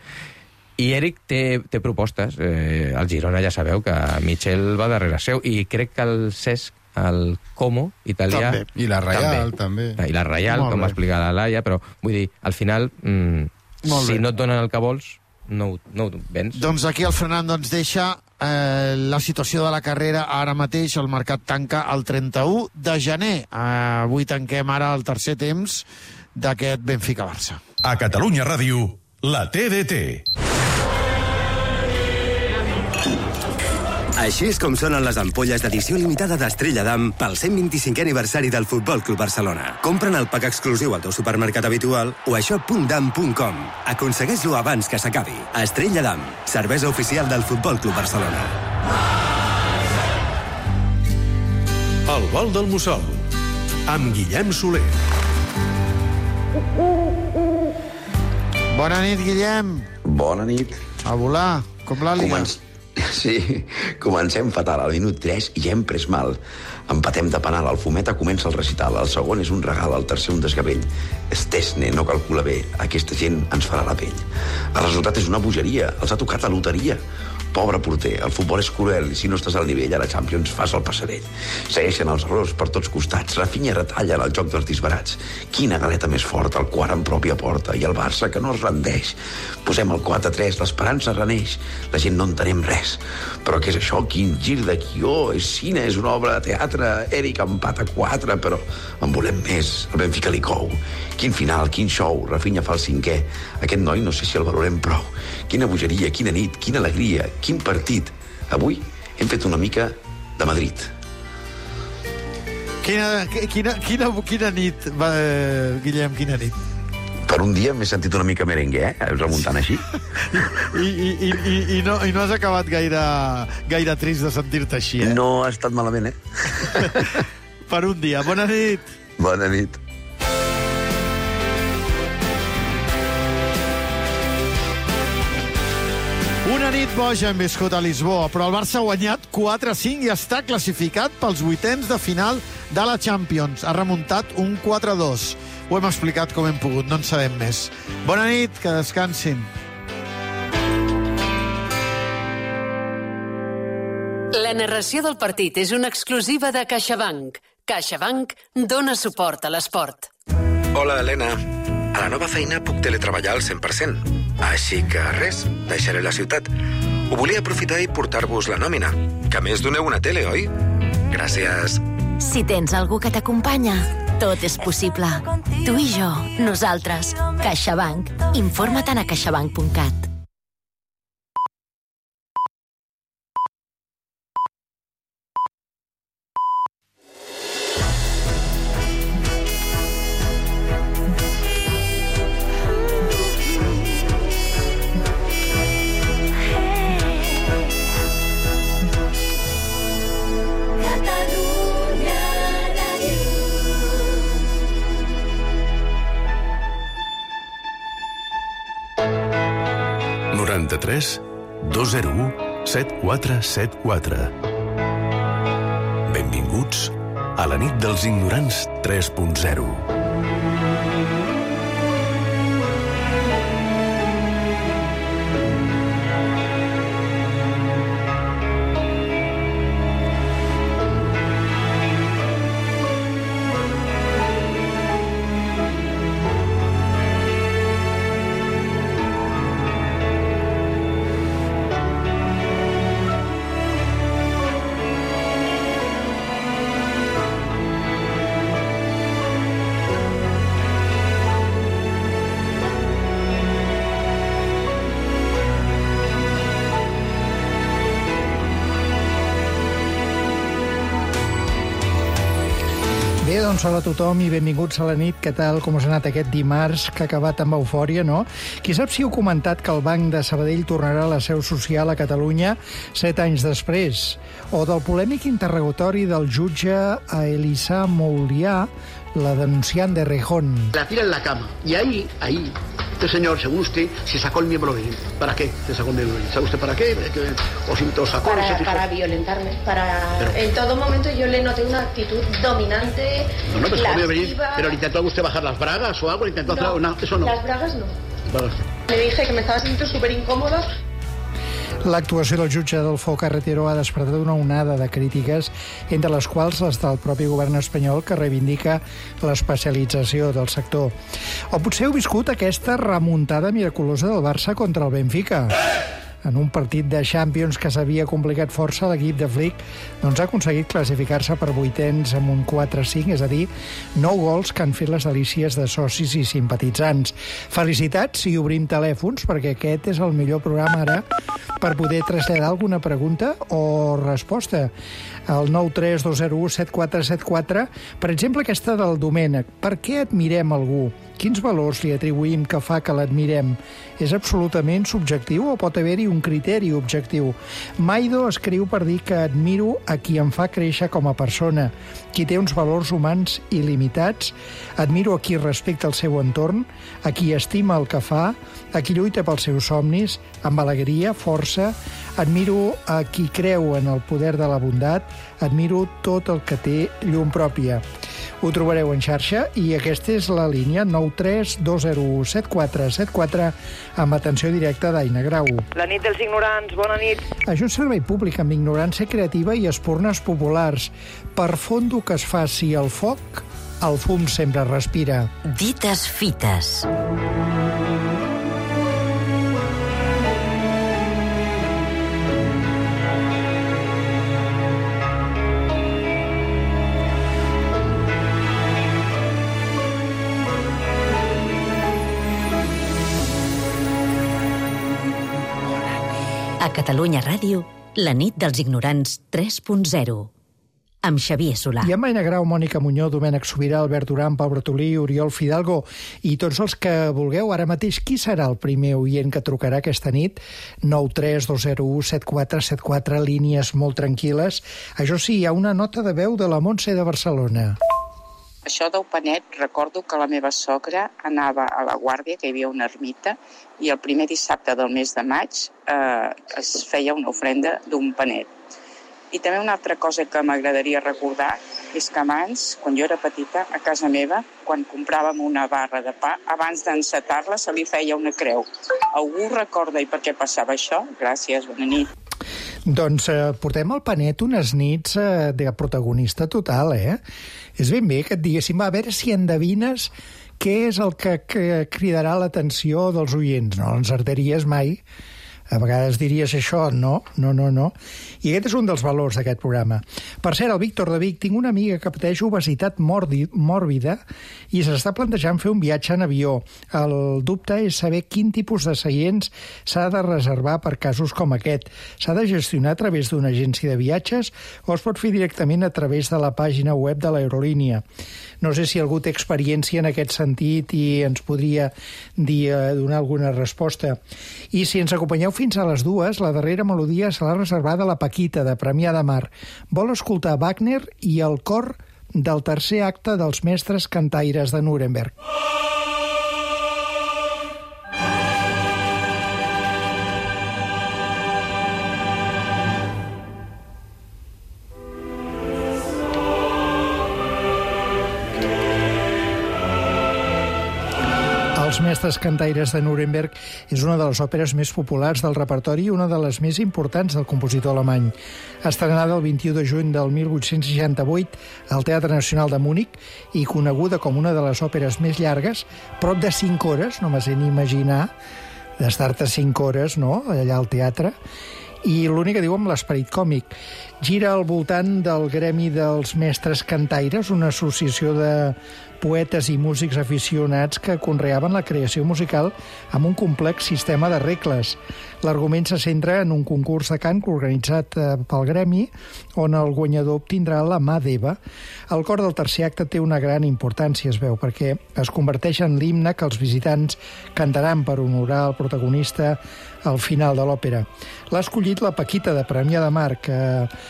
i Eric té, té propostes. Eh, el Girona ja sabeu que Michel va darrere seu, i crec que el Cesc, el Como, italià... També. I la Reial, també. també. I la Reial, Molt com bé. va explicar la Laia, però vull dir, al final, mm, si bé. no et donen el que vols, no, no ho vens. Doncs aquí el Fernando ens deixa eh, la situació de la carrera ara mateix. El mercat tanca el trenta-u de gener. Eh, avui tanquem ara el tercer temps d'aquest Benfica-Barça. A Catalunya Ràdio, la T D T. Així és com sonen les ampolles d'edició limitada d'Estrella d'Am pel cent vint-i-cinquè aniversari del Futbol Club Barcelona. Compra'n el pack exclusiu al teu supermercat habitual o a shop punt dam punt com. Aconsegueix-lo abans que s'acabi. Estrella d'Am, cervesa oficial del Futbol Club Barcelona. El vol del Mussol, amb Guillem Soler. Bona nit, Guillem. Bona nit. A volar, com l'Àliga. Començ... Sí, comencem fatal al minut tres i ja hem pres mal. Empatem de penal, el Fumeta comença el recital, el segon és un regal, el tercer un desgavell. Stesne no calcula bé, aquesta gent ens farà la pell. El resultat és una bogeria, els ha tocat la loteria. Pobre porter, el futbol és cruel i si no estàs al nivell a la Champions fas el passerell. Segueixen els errors per tots costats, Rafinha retalla en el joc dels disbarats. Quina galeta més forta, el quart en pròpia porta i el Barça que no es rendeix. Posem el quatre a tres, l'esperança reneix. La gent no entenem res. Però què és això? Quin gir de guió? És cine, és una obra de teatre. Eric empat a quatre, però en volem més. El Benfica li cou. Quin final, quin show. Rafinha fa el cinquè. Aquest noi no sé si el valorem prou. Quina bogeria, quina nit, quina alegria, quin partit. Avui hem fet una mica de Madrid. Quina, quina, quina, quina nit, va, Guillem, quina nit. Per un dia m'he sentit una mica merengue, eh? Remuntant així. I, i, i, i, i, no, I no has acabat gaire, gaire trist de sentir-te així, eh? No ha estat malament, eh? Per un dia. Bona nit. Bona nit. Una nit nit boja hem viscut a Lisboa, però el Barça ha guanyat quatre a cinc i està classificat pels vuitens de final de la Champions. Ha remuntat un quatre a dos. Ho hem explicat com hem pogut, no en sabem més. Bona nit, que descansin. La narració del partit és una exclusiva de CaixaBank. CaixaBank dona suport a l'esport. Hola, Helena. A la nova feina puc teletreballar al cent per cent. Així que res, deixaré la ciutat. Ho volia aprofitar i portar-vos la nòmina. Que a més doneu una tele, oi? Gràcies. Si tens algú que t'acompanya, tot és possible. Tu i jo, nosaltres. CaixaBank. Informa-te'n a caixabank punt cat. noranta-tres dos zero u set quatre set quatre. Benvinguts a la nit dels ignorants tres punt zero. Bé, doncs hola a tothom i benvinguts a la nit. Què tal, com us ha anat aquest dimarts que ha acabat amb eufòria, no? Qui sap si heu comentat que el Banc de Sabadell tornarà a la seu social a Catalunya set anys després? O del polèmic interrogatori del jutge a Elisa Moulià, la denunciant de Rejón. La tira en la cama y ahí, ahí, este señor, según usted, se sacó el miembro viril. ¿Para qué se sacó el miembro viril? ¿Sabe usted para qué? ¿O si lo sacó? Para, se para violentarme. Para... Pero... En todo momento yo le noté una actitud dominante, No, no, pero, lasciva... viril, pero intentó usted bajar las bragas o algo, intentó no, hacer una... Eso no. Las bragas no. Bragas. Le dije que me estaba sintiendo súper incómoda. L'actuació del jutge Adolfo Carretero ha despertat una onada de crítiques, entre les quals les del propi govern espanyol, que reivindica l'especialització del sector. O potser heu viscut aquesta remuntada miraculosa del Barça contra el Benfica. En un partit de Champions que s'havia complicat força, l'equip de Flick doncs ha aconseguit classificar-se per vuitens amb un quatre a cinc, és a dir, nou gols que han fet les delícies de socis i simpatitzants. Felicitats i obrim telèfons, perquè aquest és el millor programa ara per poder traslladar alguna pregunta o resposta. El nou tres dos zero u set quatre set quatre, per exemple, aquesta del Domènec. Per què admirem algú? Quins valors li atribuïm que fa que l'admirem? És absolutament subjectiu o pot haver-hi un criteri objectiu? Maido escriu per dir que admiro a qui em fa créixer com a persona, qui té uns valors humans il·limitats, admiro a qui respecta el seu entorn, a qui estima el que fa, a qui lluita pels seus somnis, amb alegria, força, admiro a qui creu en el poder de la bondat, admiro tot el que té llum pròpia. Ho trobareu en xarxa i aquesta és la línia nou tres dos zero u set quatre set quatre amb atenció directa d'Aina Grau. La nit dels ignorants, bona nit. Això és servei públic amb ignorància creativa i espurnes populars. Per fondo que es faci el foc, el fum sempre respira. Dites fites. A Catalunya Ràdio, la nit dels ignorants tres punt zero. Amb Xavier Solà. I amb Aina Grau, Mònica Muñó, Domènec Sobirà, Albert Duran, Pau Bertolí, Oriol Fidalgo i tots els que vulgueu ara mateix. Qui serà el primer oient que trucarà aquesta nit? nou tres dos zero u set quatre set quatre, línies molt tranquil·les. Això sí, hi ha una nota de veu de la Montse de Barcelona. això del panet, recordo que la meva sogra anava a la Guàrdia, que hi havia una ermita, i el primer dissabte del mes de maig eh, es feia una ofrenda d'un panet. I també una altra cosa que m'agradaria recordar és que abans, quan jo era petita, a casa meva, quan compràvem una barra de pa, abans d'encetar-la se li feia una creu. Algú recorda i per què passava això? Gràcies, bona nit. Doncs eh, portem al panet unes nits eh, de protagonista total, eh? És ben bé que et diguéssim, a veure si endevines què és el que, que cridarà l'atenció dels oients. No l'encertaries mai. A vegades diries això, no, no, no, no. I aquest és un dels valors d'aquest programa. Per cert, el Víctor de Vic, tinc una amiga que pateix obesitat mòrbida i s'està plantejant fer un viatge en avió. El dubte és saber quin tipus de seients s'ha de reservar per casos com aquest. S'ha de gestionar a través d'una agència de viatges o es pot fer directament a través de la pàgina web de l'aerolínia. No sé si algú té experiència en aquest sentit i ens podria dir, donar alguna resposta. I si ens acompanyeu fins a les dues, la darrera melodia serà reservada a la Paquita, de Premià de Mar. Vol escoltar Wagner i el cor del tercer acte dels Mestres Cantaires de Nuremberg. Els Mestres Cantaires de Nuremberg és una de les òperes més populars del repertori i una de les més importants del compositor alemany. Estrenada el vint-i-u de juny del mil vuit-cents seixanta-vuit al Teatre Nacional de Múnich i coneguda com una de les òperes més llargues, prop de cinc hores, no m'has ni imaginar, d'estar-te cinc hores, no?, allà al teatre, i l'únic que diu amb l'esperit còmic. Gira al voltant del Gremi dels Mestres Cantaires, una associació de poetes i músics aficionats que conreaven la creació musical amb un complex sistema de regles. L'argument se centra en un concurs de cant organitzat pel Gremi, on el guanyador obtindrà la mà d'Eva. El cor del tercer acte té una gran importància, es veu, perquè es converteix en l'himne que els visitants cantaran per honorar el protagonista al final de l'òpera. L'ha escollit la Paquita, de Premià de Mar, que,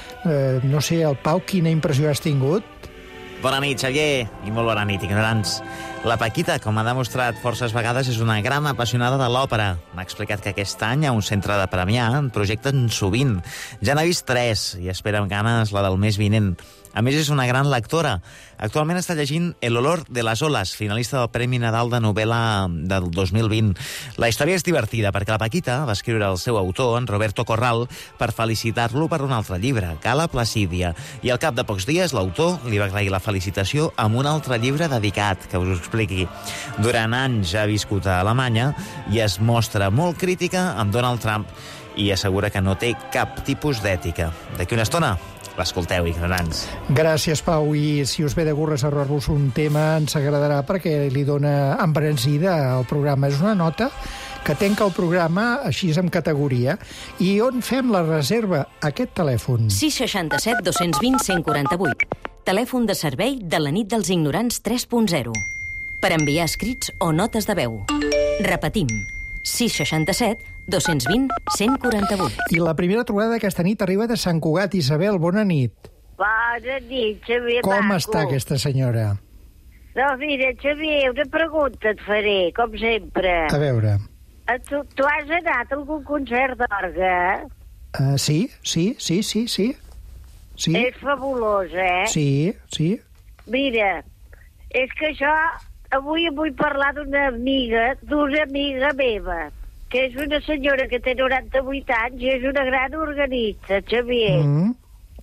eh, no sé, el Pau, quina impressió has tingut? Bona nit, Xavier, i molt bona nit, ignorants. La Paquita, com ha demostrat forces vegades, és una gran apassionada de l'òpera. M'ha explicat que aquest any a un centre de Premià en projecten sovint. Ja n'ha vist tres i espera amb ganes la del mes vinent. A més, és una gran lectora. Actualment està llegint El olor de las olas, finalista del Premi Nadal de novel·la del dos mil vint. La història és divertida perquè la Paquita va escriure el seu autor, en Roberto Corral, per felicitar-lo per un altre llibre, Cala Placídia. I al cap de pocs dies l'autor li va agrair la felicitació amb un altre llibre dedicat, que us ho expliqui. Durant anys ha viscut a Alemanya i es mostra molt crítica amb Donald Trump i assegura que no té cap tipus d'ètica. D'aquí una estona l'escolteu, ignorants. Gràcies, Pau, i si us ve de gust reservar-vos un tema ens agradarà perquè li dona embranzida al programa. És una nota que tenca el programa així amb categoria. I on fem la reserva? Aquest telèfon. sis seixanta set dos vint cent quaranta-vuit. Telèfon de servei de la nit dels ignorants tres punt zero. Per enviar escrits o notes de veu. Repetim. sis seixanta set dos vint cent quaranta-vuit. I la primera trobada d'aquesta nit arriba de Sant Cugat. Isabel, bona nit. Bona nit, Xavier. Com Maco. està aquesta senyora? Doncs mira, Xavier, una pregunta et faré, com sempre. A veure. Tu, tu has anat a algun concert d'orgue? Uh, sí, sí, sí, sí, sí. sí. És fabulós, eh? Sí, sí. Mira, és que jo avui em vull parlar d'una amiga, d'una amiga meva, que és una senyora que té noranta-vuit anys i és una gran organista, Xavier. Mm.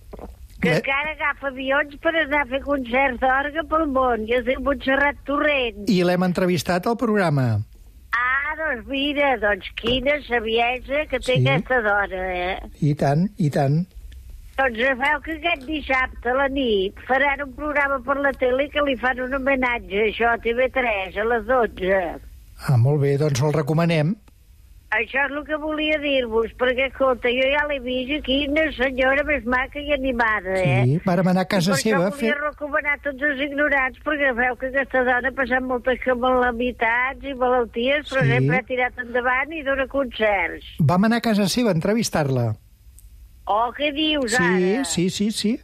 Que Bé. encara agafa avions per anar a fer concerts d'orgue pel món, i es diu Montserrat Torrent. I l'hem entrevistat al programa. Ah, doncs mira, doncs quina saviesa que té sí. aquesta dona, eh? I tant, i tant. Doncs veu que aquest dissabte a la nit faran un programa per la tele que li fan un homenatge, això, a T V tres, a les dotze. Ah, molt bé, doncs el recomanem. Això és el que volia dir-vos, perquè, escolta, jo ja l'he vist, quina senyora més maca i animada, eh? Sí, vàrem anar a casa I seva. Per això volia fer... recomanar tots els ignorants, perquè veu que aquesta dona ha passat moltes calamitats i malalties, però sí. sempre ha tirat endavant i dona concerts. Vam anar a casa seva a entrevistar-la. Oh, què dius, sí, ara? Sí, sí, sí.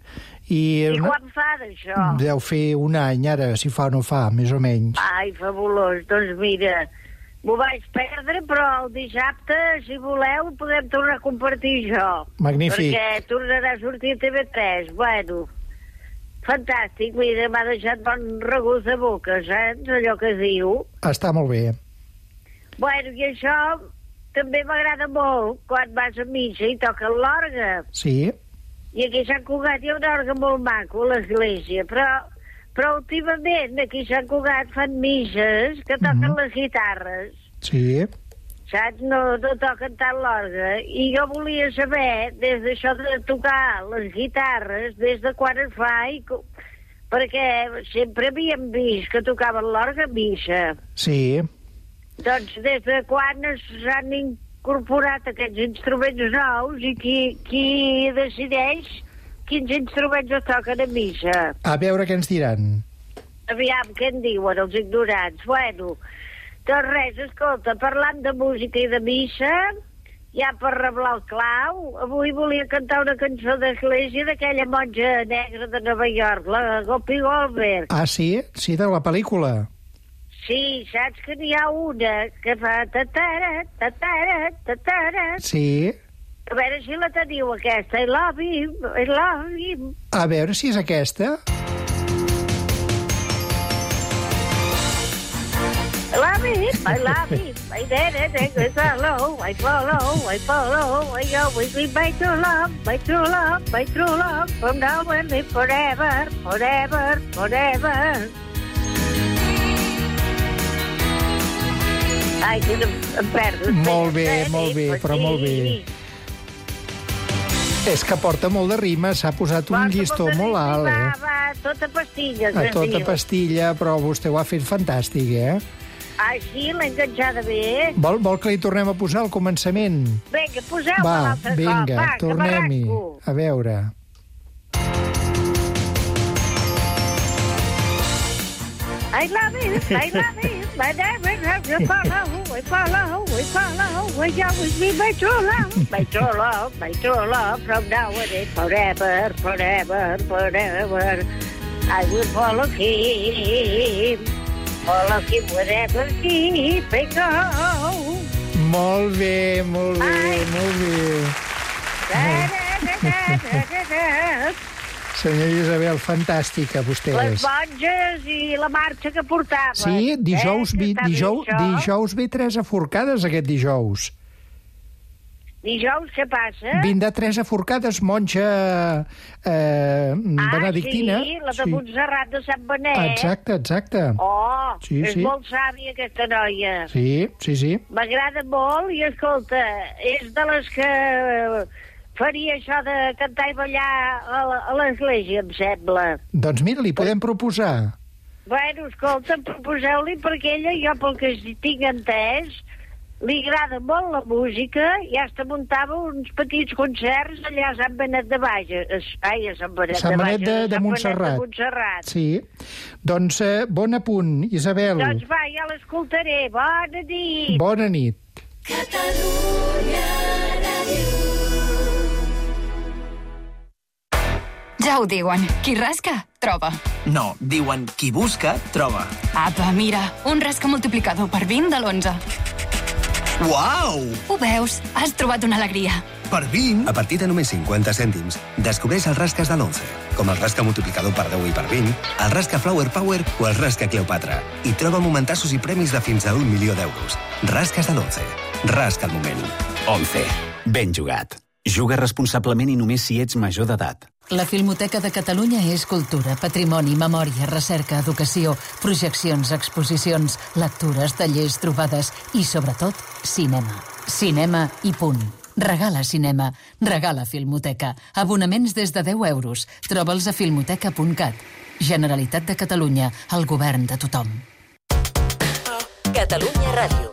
I, I quan fa d'això? Deu fer un any, ara, si fa o no fa, més o menys. Ai, fabulós. Doncs mira, m'ho vaig perdre, però el dissabte, si voleu, podem tornar a compartir jo. Magnífic. Perquè tornarà a sortir a T V tres. Bueno, fantàstic. Mira, m'ha deixat bon regust de boca, saps? Allò que es diu. Està molt bé. Bueno, i això també m'agrada molt, quan vas a missa i toquen l'orgue. Sí. I aquí a Sant Cugat hi ha un orgue molt maco, a l'església, però, però últimament aquí a Sant Cugat fan misses que toquen mm-hmm. les guitarres. Sí. Saps? No, no toquen tant l'orgue. I jo volia saber, des d'això de tocar les guitarres, des de quan es fa, i co... perquè sempre havíem vist que tocaven l'orgue a missa. Sí. Doncs des de quan s'han incorporat aquests instruments nous i qui, qui decideix quins instruments es toquen a missa? A veure què ens diran. Aviam, què en diuen els ignorants? Bueno, doncs res, escolta, parlant de música i de missa, ja per reblar el clau, avui volia cantar una cançó d'església d'aquella monja negra de Nova York, la Whoopi Goldberg. Ah, sí? Sí, de la pel·lícula. Sí, saps que n'hi ha una que fa tatara, tatara, tatara. Sí. A veure si la teniu, aquesta. I love him, I love him. A veure si és aquesta. I love him, I love him. I did it, I follow, I follow, I follow. I always be my true love, my true love, my true love. From now and forever, forever, forever. Ai, que em perdo. Molt bé, molt bé, però molt bé. És que porta molt de rima, s'ha posat un llistó molt alt, eh? Va, va, tota pastilla. A tota pastilla, però vostè ho ha fet fantàstic, eh? Ah, sí? L'he enganxada bé. Vol, vol que li tornem a posar al començament? Vinga, poseu-me Va, l'altre cop. vinga, Va, tornem-hi. A veure... I love it, I love it, I never have to follow, I follow, I follow, I always be my true love, my true love, my true love, from now on forever, forever, forever, I will follow him, follow him wherever he may go. Molt bé, molt bé, molt bé. Da, da, da, da, da, da. Senyor Isabel, fantàstica, vostès. Les monges i la marxa que portaven. Sí, dijous, eh? vi, dijous, dijous ve Teresa Forcades, aquest dijous. Dijous, què passa? Vindrà Teresa Forcades, monja eh, benedictina. Ah, sí, la de sí. Montserrat de Sant Benet. Exacte, exacte. Oh, sí, és sí. molt sàvia, aquesta noia. Sí, sí, sí. M'agrada molt i, escolta, és de les que... faria això de cantar i ballar a l'església, em sembla. Doncs mira, li podem proposar. Bueno, escolta, proposeu-li, perquè ella, jo pel que tinc entès, li agrada molt la música i hasta muntava uns petits concerts allà a Sant Benet de Bages. Ai, a Sant Benet Sant de Benet Bages. de, de, Sant Montserrat. Benet de Montserrat. Sí. Doncs eh, bon apunt, Isabel. Doncs va, ja l'escoltaré. Bona nit. Bona nit. Catalunya Ràdio. Ja ho diuen, qui rasca, troba. No, diuen qui busca, troba. Apa, mira, un rasca multiplicador per vint de l'onze. Uau! Ho veus? Has trobat una alegria. Per vint? A partir de només cinquanta cèntims, descobreix els rasques de l'onze, com el rasca multiplicador per deu i per vint, el rasca Flower Power o el rasca Cleopatra. I troba momentassos i premis de fins a un milió d'euros. Rasques de l'onze. Rasca el moment. onze. Ben jugat. Juga responsablement i només si ets major d'edat. La Filmoteca de Catalunya és cultura, patrimoni, memòria, recerca, educació, projeccions, exposicions, lectures, tallers, trobades i, sobretot, cinema. Cinema i punt. Regala cinema. Regala Filmoteca. Abonaments des de deu euros. Troba'ls a filmoteca punt cat. Generalitat de Catalunya. El govern de tothom. Catalunya Ràdio.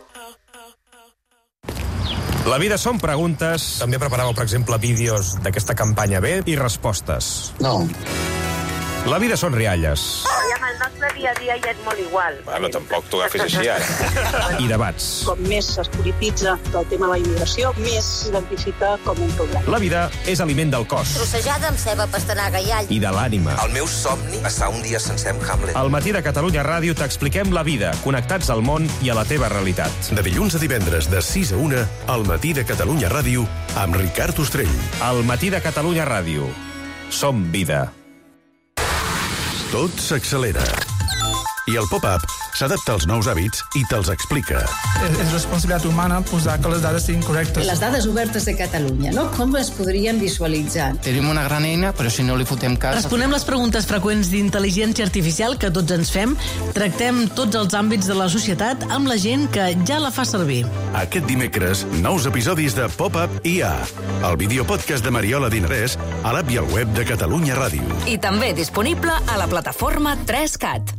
La vida són preguntes. També preparàveu, per exemple, vídeos d'aquesta campanya B i respostes. No. La vida són rialles. Oh, ja amb el nostre dia a dia ja és molt igual. Bueno, tampoc t'ho agafis així, ara. I debats. Com més es polititza el tema de la immigració, més s'identifica com un problema. La vida és aliment del cos. Trossejada amb ceba, pastanaga i all. I de l'ànima. El meu somni, passar un dia sencer amb Hamlet. Al matí de Catalunya Ràdio t'expliquem la vida, connectats al món i a la teva realitat. De dilluns a divendres, de sis a una, al matí de Catalunya Ràdio, amb Ricard Ostrell. Al matí de Catalunya Ràdio. Som vida. Tot s'accelera. I el pop-up s'adapta als nous hàbits i te'ls explica. És, és responsabilitat humana posar que les dades siguin correctes. Les dades obertes de Catalunya, no? Com les podríem visualitzar? Tenim una gran eina, però si no li fotem cas... Responem les preguntes freqüents d'intel·ligència artificial que tots ens fem. Tractem tots els àmbits de la societat amb la gent que ja la fa servir. Aquest dimecres, nous episodis de Pop-up I A, el videopodcast de Mariola Dinarès, a l'app i al web de Catalunya Ràdio. I també disponible a la plataforma tres cat.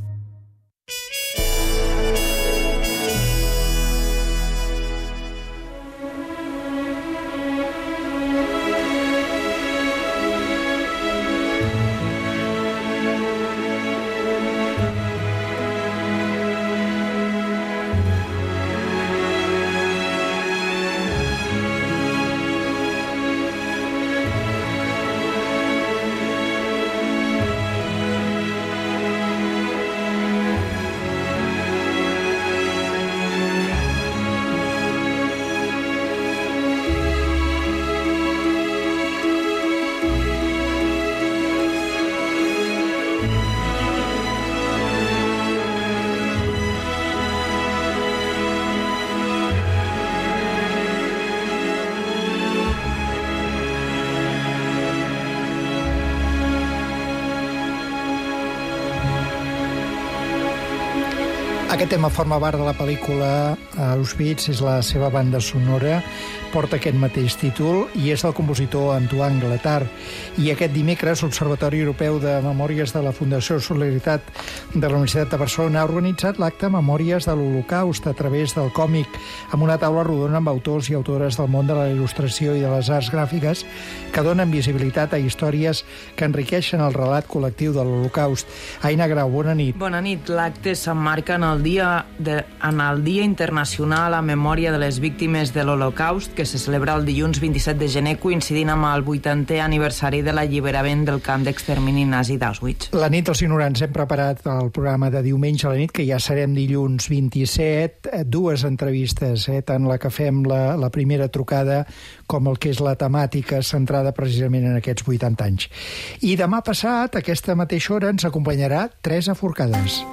Aquest tema forma part de la pel·lícula Auschwitz, és la seva banda sonora, porta aquest mateix títol i és del compositor Antoine Glattard. I aquest dimecres l'Observatori Europeu de Memòries de la Fundació Solidaritat de la Universitat de Barcelona ha organitzat l'acte Memòries de l'Holocaust a través del còmic, amb una taula rodona amb autors i autores del món de la il·lustració i de les arts gràfiques que donen visibilitat a històries que enriqueixen el relat col·lectiu de l'Holocaust. Aina Grau, bona nit. Bona nit. L'acte s'emmarca en el dia de, en el Dia Internacional a Memòria de les Víctimes de l'Holocaust, que se celebra el dilluns vint-i-set de gener, coincidint amb el vuitantè aniversari de l'alliberament del camp d'extermini nazi d'Auschwitz. La nit dels ignorants hem preparat el programa de diumenge a la nit, que ja serem dilluns vint-i-set, dues entrevistes, eh, tant la que fem la, la primera trucada com el que és la temàtica centrada precisament en aquests vuitanta anys. I demà passat, a aquesta mateixa hora, ens acompanyarà Teresa Forcades.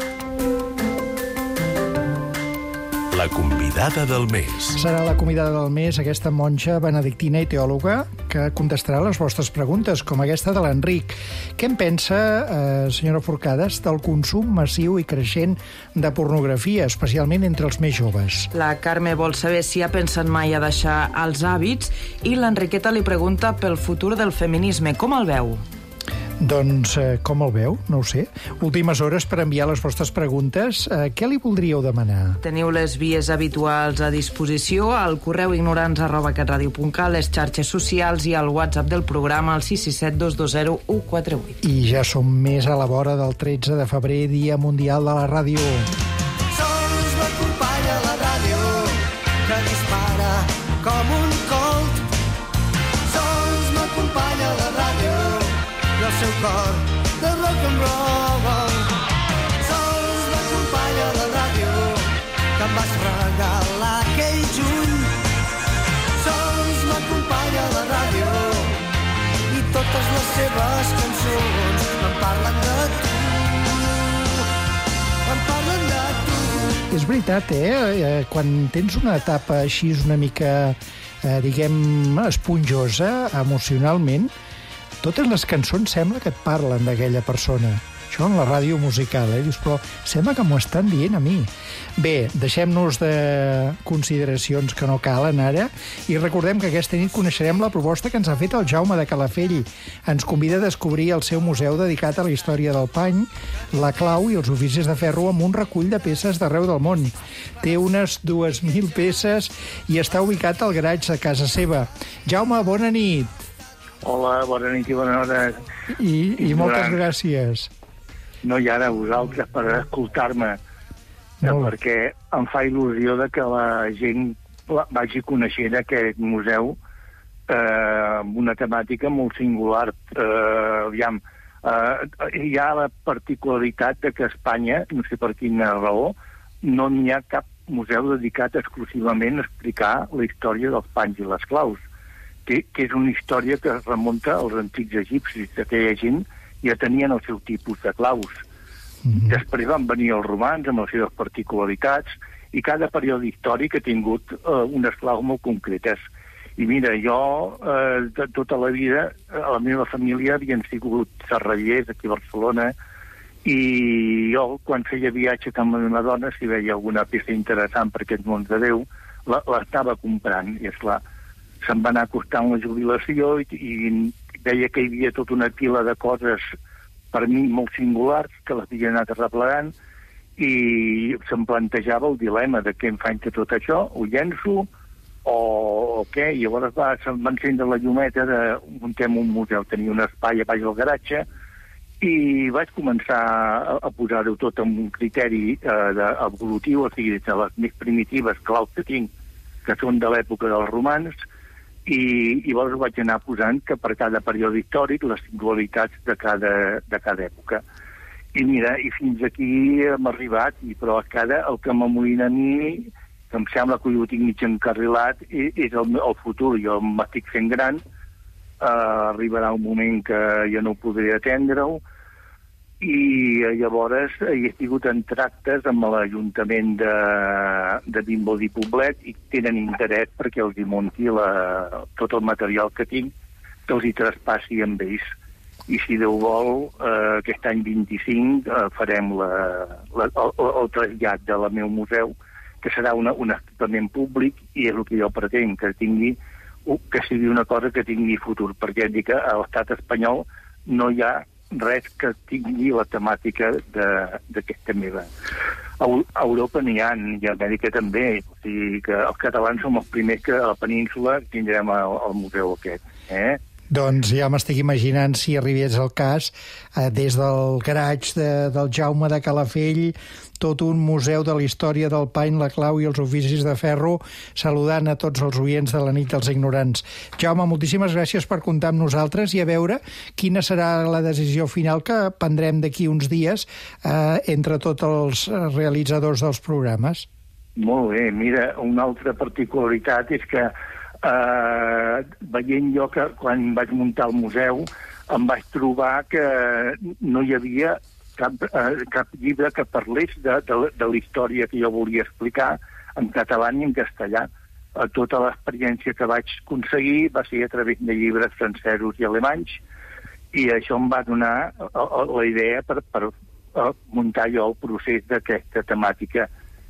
La convidada del mes. Serà la convidada del mes aquesta monja benedictina i teòloga que contestarà les vostres preguntes, com aquesta de l'Enric. Què en pensa, eh, senyora Forcades, del consum massiu i creixent de pornografia, especialment entre els més joves? La Carme vol saber si ha pensat mai a deixar els hàbits i l'Enriqueta li pregunta pel futur del feminisme. Com el veu? Doncs, eh, com el veu? No ho sé. Últimes hores per enviar les vostres preguntes. Eh, què li voldríeu demanar? Teniu les vies habituals a disposició, al correu ignorants arroba catradio punt cat, les xarxes socials i al WhatsApp del programa al sis sis set dos dos zero u quatre vuit. I ja som més a la vora del tretze de febrer, Dia Mundial de la Ràdio. Sols m'acompanya la ràdio, que dispara com un colt. Sols m'acompanya la ràdio, i el seu cor de rock and roll. Sols m'acompanya la ràdio que em vas regalar aquell juny. Sols m'acompanya la ràdio i totes les seves cançons em parlen de tu, em parlen de tu. És veritat, eh? Quan tens una etapa així una mica, eh, diguem, esponjosa emocionalment, totes les cançons sembla que et parlen d'aquella persona. Això en la ràdio musical, eh? Dius, però sembla que m'ho estan dient a mi. Bé, deixem-nos de consideracions que no calen ara i recordem que aquesta nit coneixerem la proposta que ens ha fet el Jaume de Calafell. Ens convida a descobrir el seu museu dedicat a la història del pany, la clau i els oficis de ferro amb un recull de peces d'arreu del món. Té unes dues mil peces i està ubicat al garatge de casa seva. Jaume, bona nit. Hola, bona nit i bona hora. I, i moltes gràcies. no hi ha ara vosaltres per escoltar-me, no, perquè em fa il·lusió de que la gent vagi coneixent aquest museu eh, amb una temàtica molt singular. Eh, aviam, eh, hi ha la particularitat de que a Espanya, no sé per quina raó, no n'hi ha cap museu dedicat exclusivament a explicar la història dels panys i les claus, que, que és una història que es remunta als antics egipcis, que aquella gent ja tenien el seu tipus de claus. Mm-hmm. Després van venir els romans amb les seves particularitats i cada període històric ha tingut eh, unes claus molt concretes. I mira, jo eh, de tota la vida, a la meva família havien sigut serrallers aquí a Barcelona i jo, quan feia viatges amb la meva dona, si veia alguna peça interessant per aquest món de Déu, l'estava comprant. I esclar, se'm va anar costant la jubilació i, i veia que hi havia tota una pila de coses per mi molt singulars que les havia anat arreplegant i se'm plantejava el dilema de què em faig de tot això, ho llenço o, o què? I llavors va, se'm va encendre la llumeta de muntem un museu, tenia un espai a baix del garatge i vaig començar a, a posar-ho tot amb un criteri eh, de, evolutiu, o sigui, de les més primitives claus que tinc, que són de l'època dels romans, i, i llavors vaig anar posant que per cada període històric les singularitats de cada, de cada època. I mira, i fins aquí hem arribat, i però cada, el que m'amoïna a mi, que em sembla que ho tinc mig encarrilat, és el, el futur. Jo m'estic fent gran, eh, arribarà un moment que ja no podré atendre-ho, i llavors he estigut en tractes amb l'Ajuntament de, de Vimbodí i Poblet i tenen interès perquè els hi munti la, tot el material que tinc, que els hi traspassi amb ells. I si Déu vol, eh, aquest any vint-i-cinc eh, farem la, la, el, el trasllat de la meu museu, que serà una, un equipament públic, i és el que jo pretenc, que tingui, que sigui una cosa que tingui futur, perquè dic que a l'estat espanyol no hi ha res que tingui la temàtica d'aquesta meva. A, a Europa n'hi ha, i a Amèrica també, o sigui que els catalans som els primers que a la península tindrem el, el museu aquest, eh? Doncs ja m'estic imaginant, si arribés el cas, eh, des del garatge de, del Jaume de Calafell, tot un museu de la història del pany, la clau i els oficis de ferro, saludant a tots els oients de la nit dels ignorants. Jaume, moltíssimes gràcies per comptar amb nosaltres i a veure quina serà la decisió final que prendrem d'aquí uns dies eh, entre tots els realitzadors dels programes. Molt bé, mira, una altra particularitat és que Uh, veient jo que quan vaig muntar el museu em vaig trobar que no hi havia cap, uh, cap llibre que parlés de, de, de la història que jo volia explicar en català ni en castellà. Uh, tota l'experiència que vaig aconseguir va ser a través de llibres francesos i alemanys, i això em va donar uh, la idea per, per uh, muntar jo el procés d'aquesta temàtica.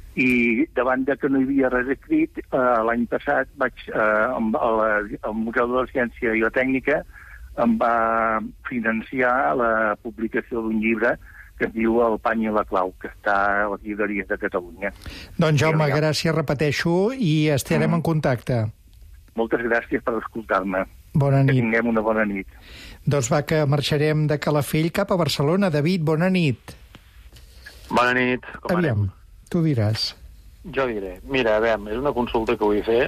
I davant de que no hi havia res escrit, eh, l'any passat vaig eh, al Museu de la Ciència i la Tècnica em va financiar la publicació d'un llibre que es diu El pany i la clau, que està a les llibreries de Catalunya. Doncs Jaume, gràcies, repeteixo, i estarem mm. en contacte. Moltes gràcies per escoltar-me. Bona nit. Que tinguem una bona nit. Doncs va, que marxarem de Calafell cap a Barcelona. David, bona nit. Bona nit. Com Aviam. anem? Tu diràs. Jo diré. Mira, a veure, és una consulta que vull fer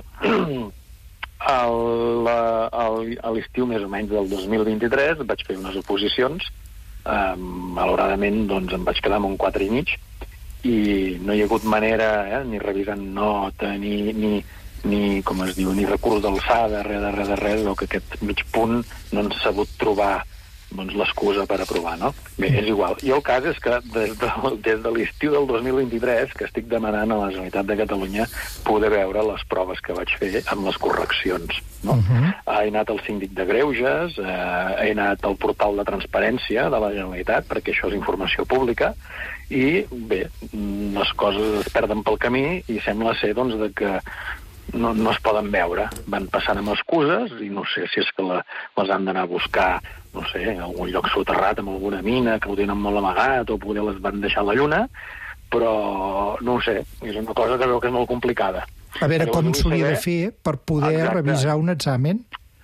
el, el, a l'estiu més o menys del dos mil vint-i-tres vaig fer unes oposicions, eh, malauradament doncs em vaig quedar amb un quatre i mig i no hi ha hagut manera, eh, ni revisant nota, ni, ni, ni com es diu, ni recurs d'alçada, res de res de res, o que aquest mig punt no han sabut trobar doncs, l'excusa per aprovar, no? Bé, és igual. I el cas és que des de, des de l'estiu del dos mil vint-i-tres que estic demanant a la Generalitat de Catalunya poder veure les proves que vaig fer amb les correccions, no? Uh-huh. He anat al síndic de Greuges, eh, he anat al portal de transparència de la Generalitat, perquè això és informació pública, i bé, les coses es perden pel camí i sembla ser doncs, de que no, no es poden veure. Van passant amb excuses i no sé si és que la, les han d'anar a buscar, no sé, en algun lloc soterrat amb alguna mina, que ho tenen molt amagat, o poder les van deixar a la lluna, però no ho sé, és una cosa que veu que és molt complicada. A veure, Llavors, com s'hauria saber... de fer per poder Exacte. revisar un examen?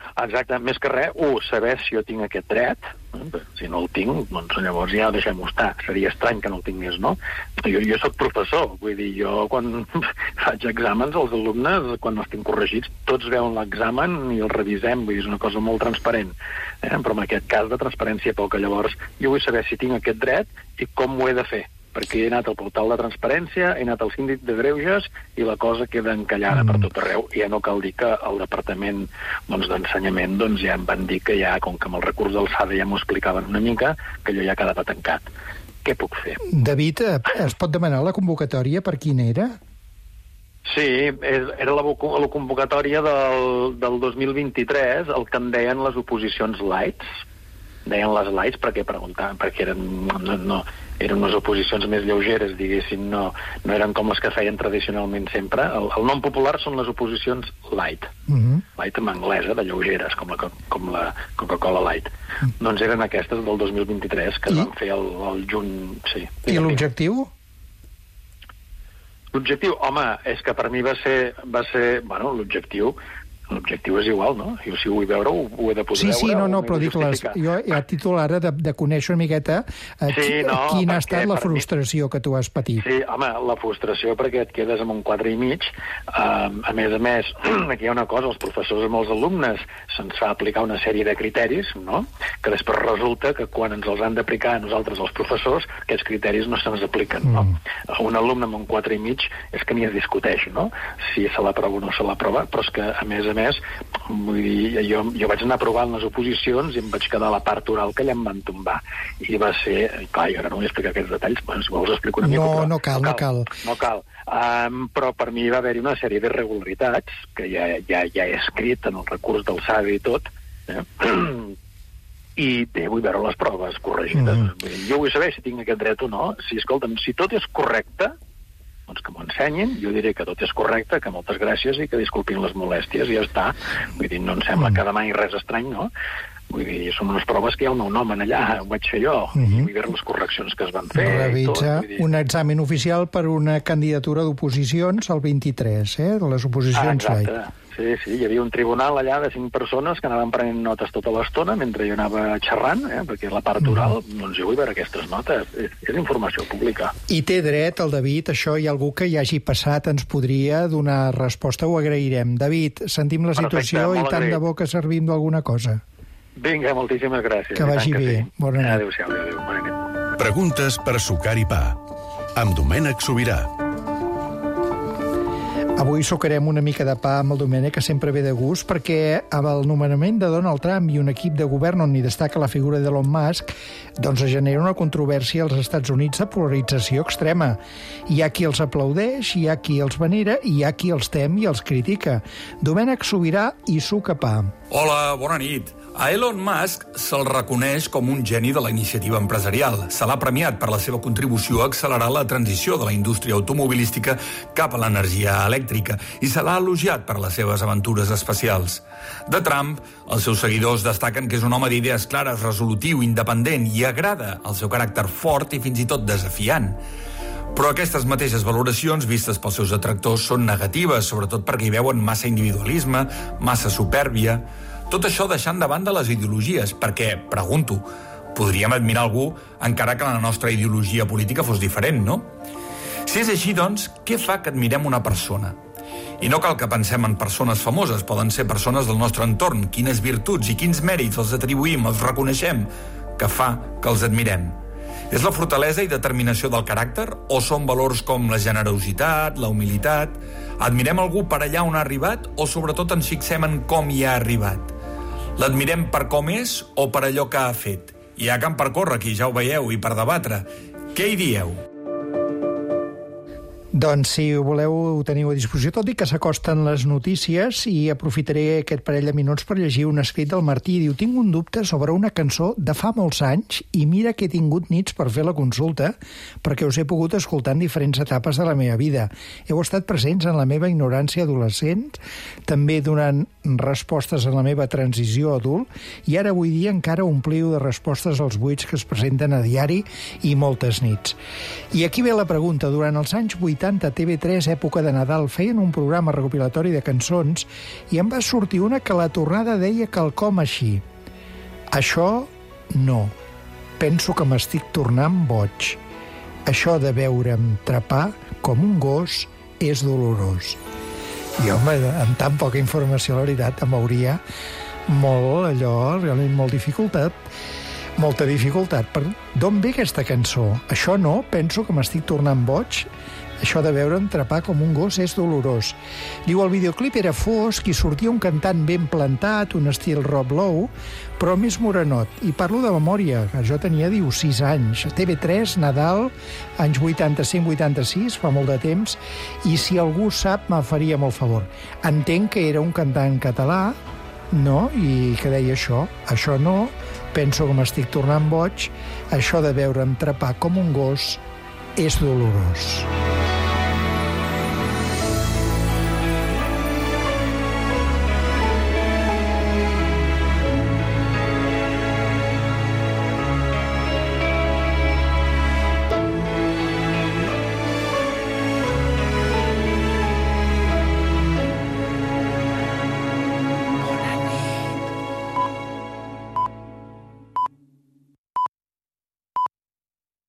Exacte, més que res, un, saber si jo tinc aquest dret, si no el tinc, doncs llavors ja deixem-ho estar. Seria estrany que no el tingués, no? Jo, jo soc professor, vull dir, jo quan faig exàmens, els alumnes, quan no estem corregits, tots veuen l'examen i el revisem, vull dir, és una cosa molt transparent. Eh? Però en aquest cas de transparència poca. Llavors, jo vull saber si tinc aquest dret i com ho he de fer, perquè he anat al portal de transparència, he anat al síndic de greuges i la cosa queda encallada mm. per tot arreu. I ja no cal dir que el departament doncs, d'ensenyament doncs, ja em van dir que ja, com que amb el recurs d'alçada ja m'ho explicaven una mica, que allò ja quedava tancat. Què puc fer? David, es pot demanar la convocatòria per quina era? Sí, era la, la convocatòria del, del dos mil vint-i-tres, el que en deien les oposicions lights. Deien les lights perquè preguntaven, perquè eren, no, no, eren unes oposicions més lleugeres, diguéssim, no, no eren com les que feien tradicionalment sempre. El, el nom popular són les oposicions light. Uh-huh. Light en anglesa, de lleugeres, com la, com la Coca-Cola Light. Uh-huh. Doncs eren aquestes del dos mil vint-i-tres, que I? van fer el, el juny... Sí. I l'objectiu? L'objectiu, home, és que per mi va ser... Va ser bueno, l'objectiu... L'objectiu és igual, no? Jo si ho vull veure, ho, ho he de poder sí, veure. Sí, sí, no, no, però dic, les, jo he a títol ara de, de conèixer una miqueta eh, sí, no, quina ha estat la frustració mi... que tu has patit. Sí, home, la frustració perquè et quedes amb un quatre i mig. Uh, a més a més, aquí hi ha una cosa, els professors amb els alumnes se'ns fa aplicar una sèrie de criteris, no? Que després resulta que quan ens els han d'aplicar a nosaltres els professors, aquests criteris no se'ns apliquen, no? Mm. Un alumne amb un quatre i mig és que ni es discuteix, no? Si se l'aprova o no se l'aprova, però és que, a més a més, vull dir, jo, jo vaig anar provant les oposicions i em vaig quedar a la part oral que allà em van tombar. I va ser... Clar, jo ara no vull explicar aquests detalls, bueno, si vols explico una mica... No, però, no cal, no cal. No cal. Um, però per mi va haver-hi una sèrie d'irregularitats que ja, ja, ja he escrit en el recurs d'alçada i tot, eh? I bé, vull veure les proves corregides. Mm-hmm. Jo vull saber si tinc aquest dret o no. Si, escolta'm, si tot és correcte, doncs que m'ho ensenyin, jo diré que tot és correcte, que moltes gràcies i que disculpin les molèsties, i ja està. Vull dir, no em sembla que demà hi res estrany, no? Vull dir, són unes proves que hi ha un nou nom en allà, ho vaig fer jo, uh-huh. i vull veure les correccions que es van fer. Realitza tot, dir... un examen oficial per una candidatura d'oposicions al vint-i-tres, eh? De les oposicions ah, exacte. Light. Sí, sí, hi havia un tribunal allà de cinc persones que anaven prenent notes tota l'estona mentre jo anava xerrant, eh? Perquè la part oral, mm. doncs jo vull veure aquestes notes. És, és informació pública. I té dret el David, això hi ha algú que hi hagi passat, ens podria donar resposta, ho agrairem. David, sentim la situació. Perfecte, i tant agraït. De bo que servim d'alguna cosa. Vinga, moltíssimes gràcies. Que vagi bé. Sí. Bona nit. Adéu-siau, adéu, bona nit. Preguntes per sucar i pa. Amb Domènec Sobirà. Avui sucarem una mica de pa amb el Domènec, que sempre ve de gust, perquè amb el nomenament de Donald Trump i un equip de govern on hi destaca la figura d'Elon Musk, doncs es genera una controvèrsia als Estats Units de polarització extrema. Hi ha qui els aplaudeix, hi ha qui els venera i hi ha qui els tem i els critica. Domènec Sobirà i suca pa. Hola, bona nit. A Elon Musk se'l reconeix com un geni de la iniciativa empresarial. Se l'ha premiat per la seva contribució a accelerar la transició de la indústria automobilística cap a l'energia elèctrica i se l'ha elogiat per les seves aventures espacials. De Trump, els seus seguidors destaquen que és un home d'idees clares, resolutiu, independent i agrada el seu caràcter fort i fins i tot desafiant. Però aquestes mateixes valoracions, vistes pels seus detractors, són negatives, sobretot perquè hi veuen massa individualisme, massa supèrbia. Tot això deixant de banda les ideologies, perquè, pregunto, podríem admirar algú encara que la nostra ideologia política fos diferent, no? Si és així, doncs, què fa que admirem una persona? I no cal que pensem en persones famoses, poden ser persones del nostre entorn. Quines virtuts i quins mèrits els atribuïm, els reconeixem, que fa que els admirem? És la fortalesa i determinació del caràcter o són valors com la generositat, la humilitat? Admirem algú per allà on ha arribat o sobretot ens fixem en com hi ha arribat? L'admirem per com és o per allò que ha fet? Hi ha camp per córrer, aquí ja ho veieu, i per debatre. Què hi dieu? Doncs si ho voleu ho teniu a disposició, tot i que s'acosten les notícies, i aprofitaré aquest parell de minuts per llegir un escrit del Martí. Diu: tinc un dubte sobre una cançó de fa molts anys i mira que he tingut nits per fer la consulta perquè us he pogut escoltar en diferents etapes de la meva vida. Heu estat presents en la meva ignorància adolescent, també durant respostes en la meva transició a adult i ara avui dia encara ompliu de respostes als buits que es presenten a diari i moltes nits. I aquí ve la pregunta. Durant els anys vuitanta, a T V tres, època de Nadal, feien un programa recopilatori de cançons i em va sortir una que la tornada deia quelcom així. Això no. Penso que m'estic tornant boig. Això de veure'm trepar com un gos és dolorós. I, home, amb tan poca informació, la veritat, em veuria molt, allò, realment molt dificultat, molta dificultat. Per d'on ve aquesta cançó? Això no, penso que m'estic tornant boig. Això de veure'm trepar com un gos és dolorós. Diu, el videoclip era fosc i sortia un cantant ben plantat, un estil Rob Lowe, però més morenot. I parlo de memòria, que jo tenia, diu, sis anys. T V tres, Nadal, anys vuitanta-cinc vuitanta-sis, fa molt de temps, i si algú sap, me faria molt favor. Entenc que era un cantant català, no?, i que deia això. Això no, penso que m'estic tornant boig, això de veure'm trepar com un gos és dolorós.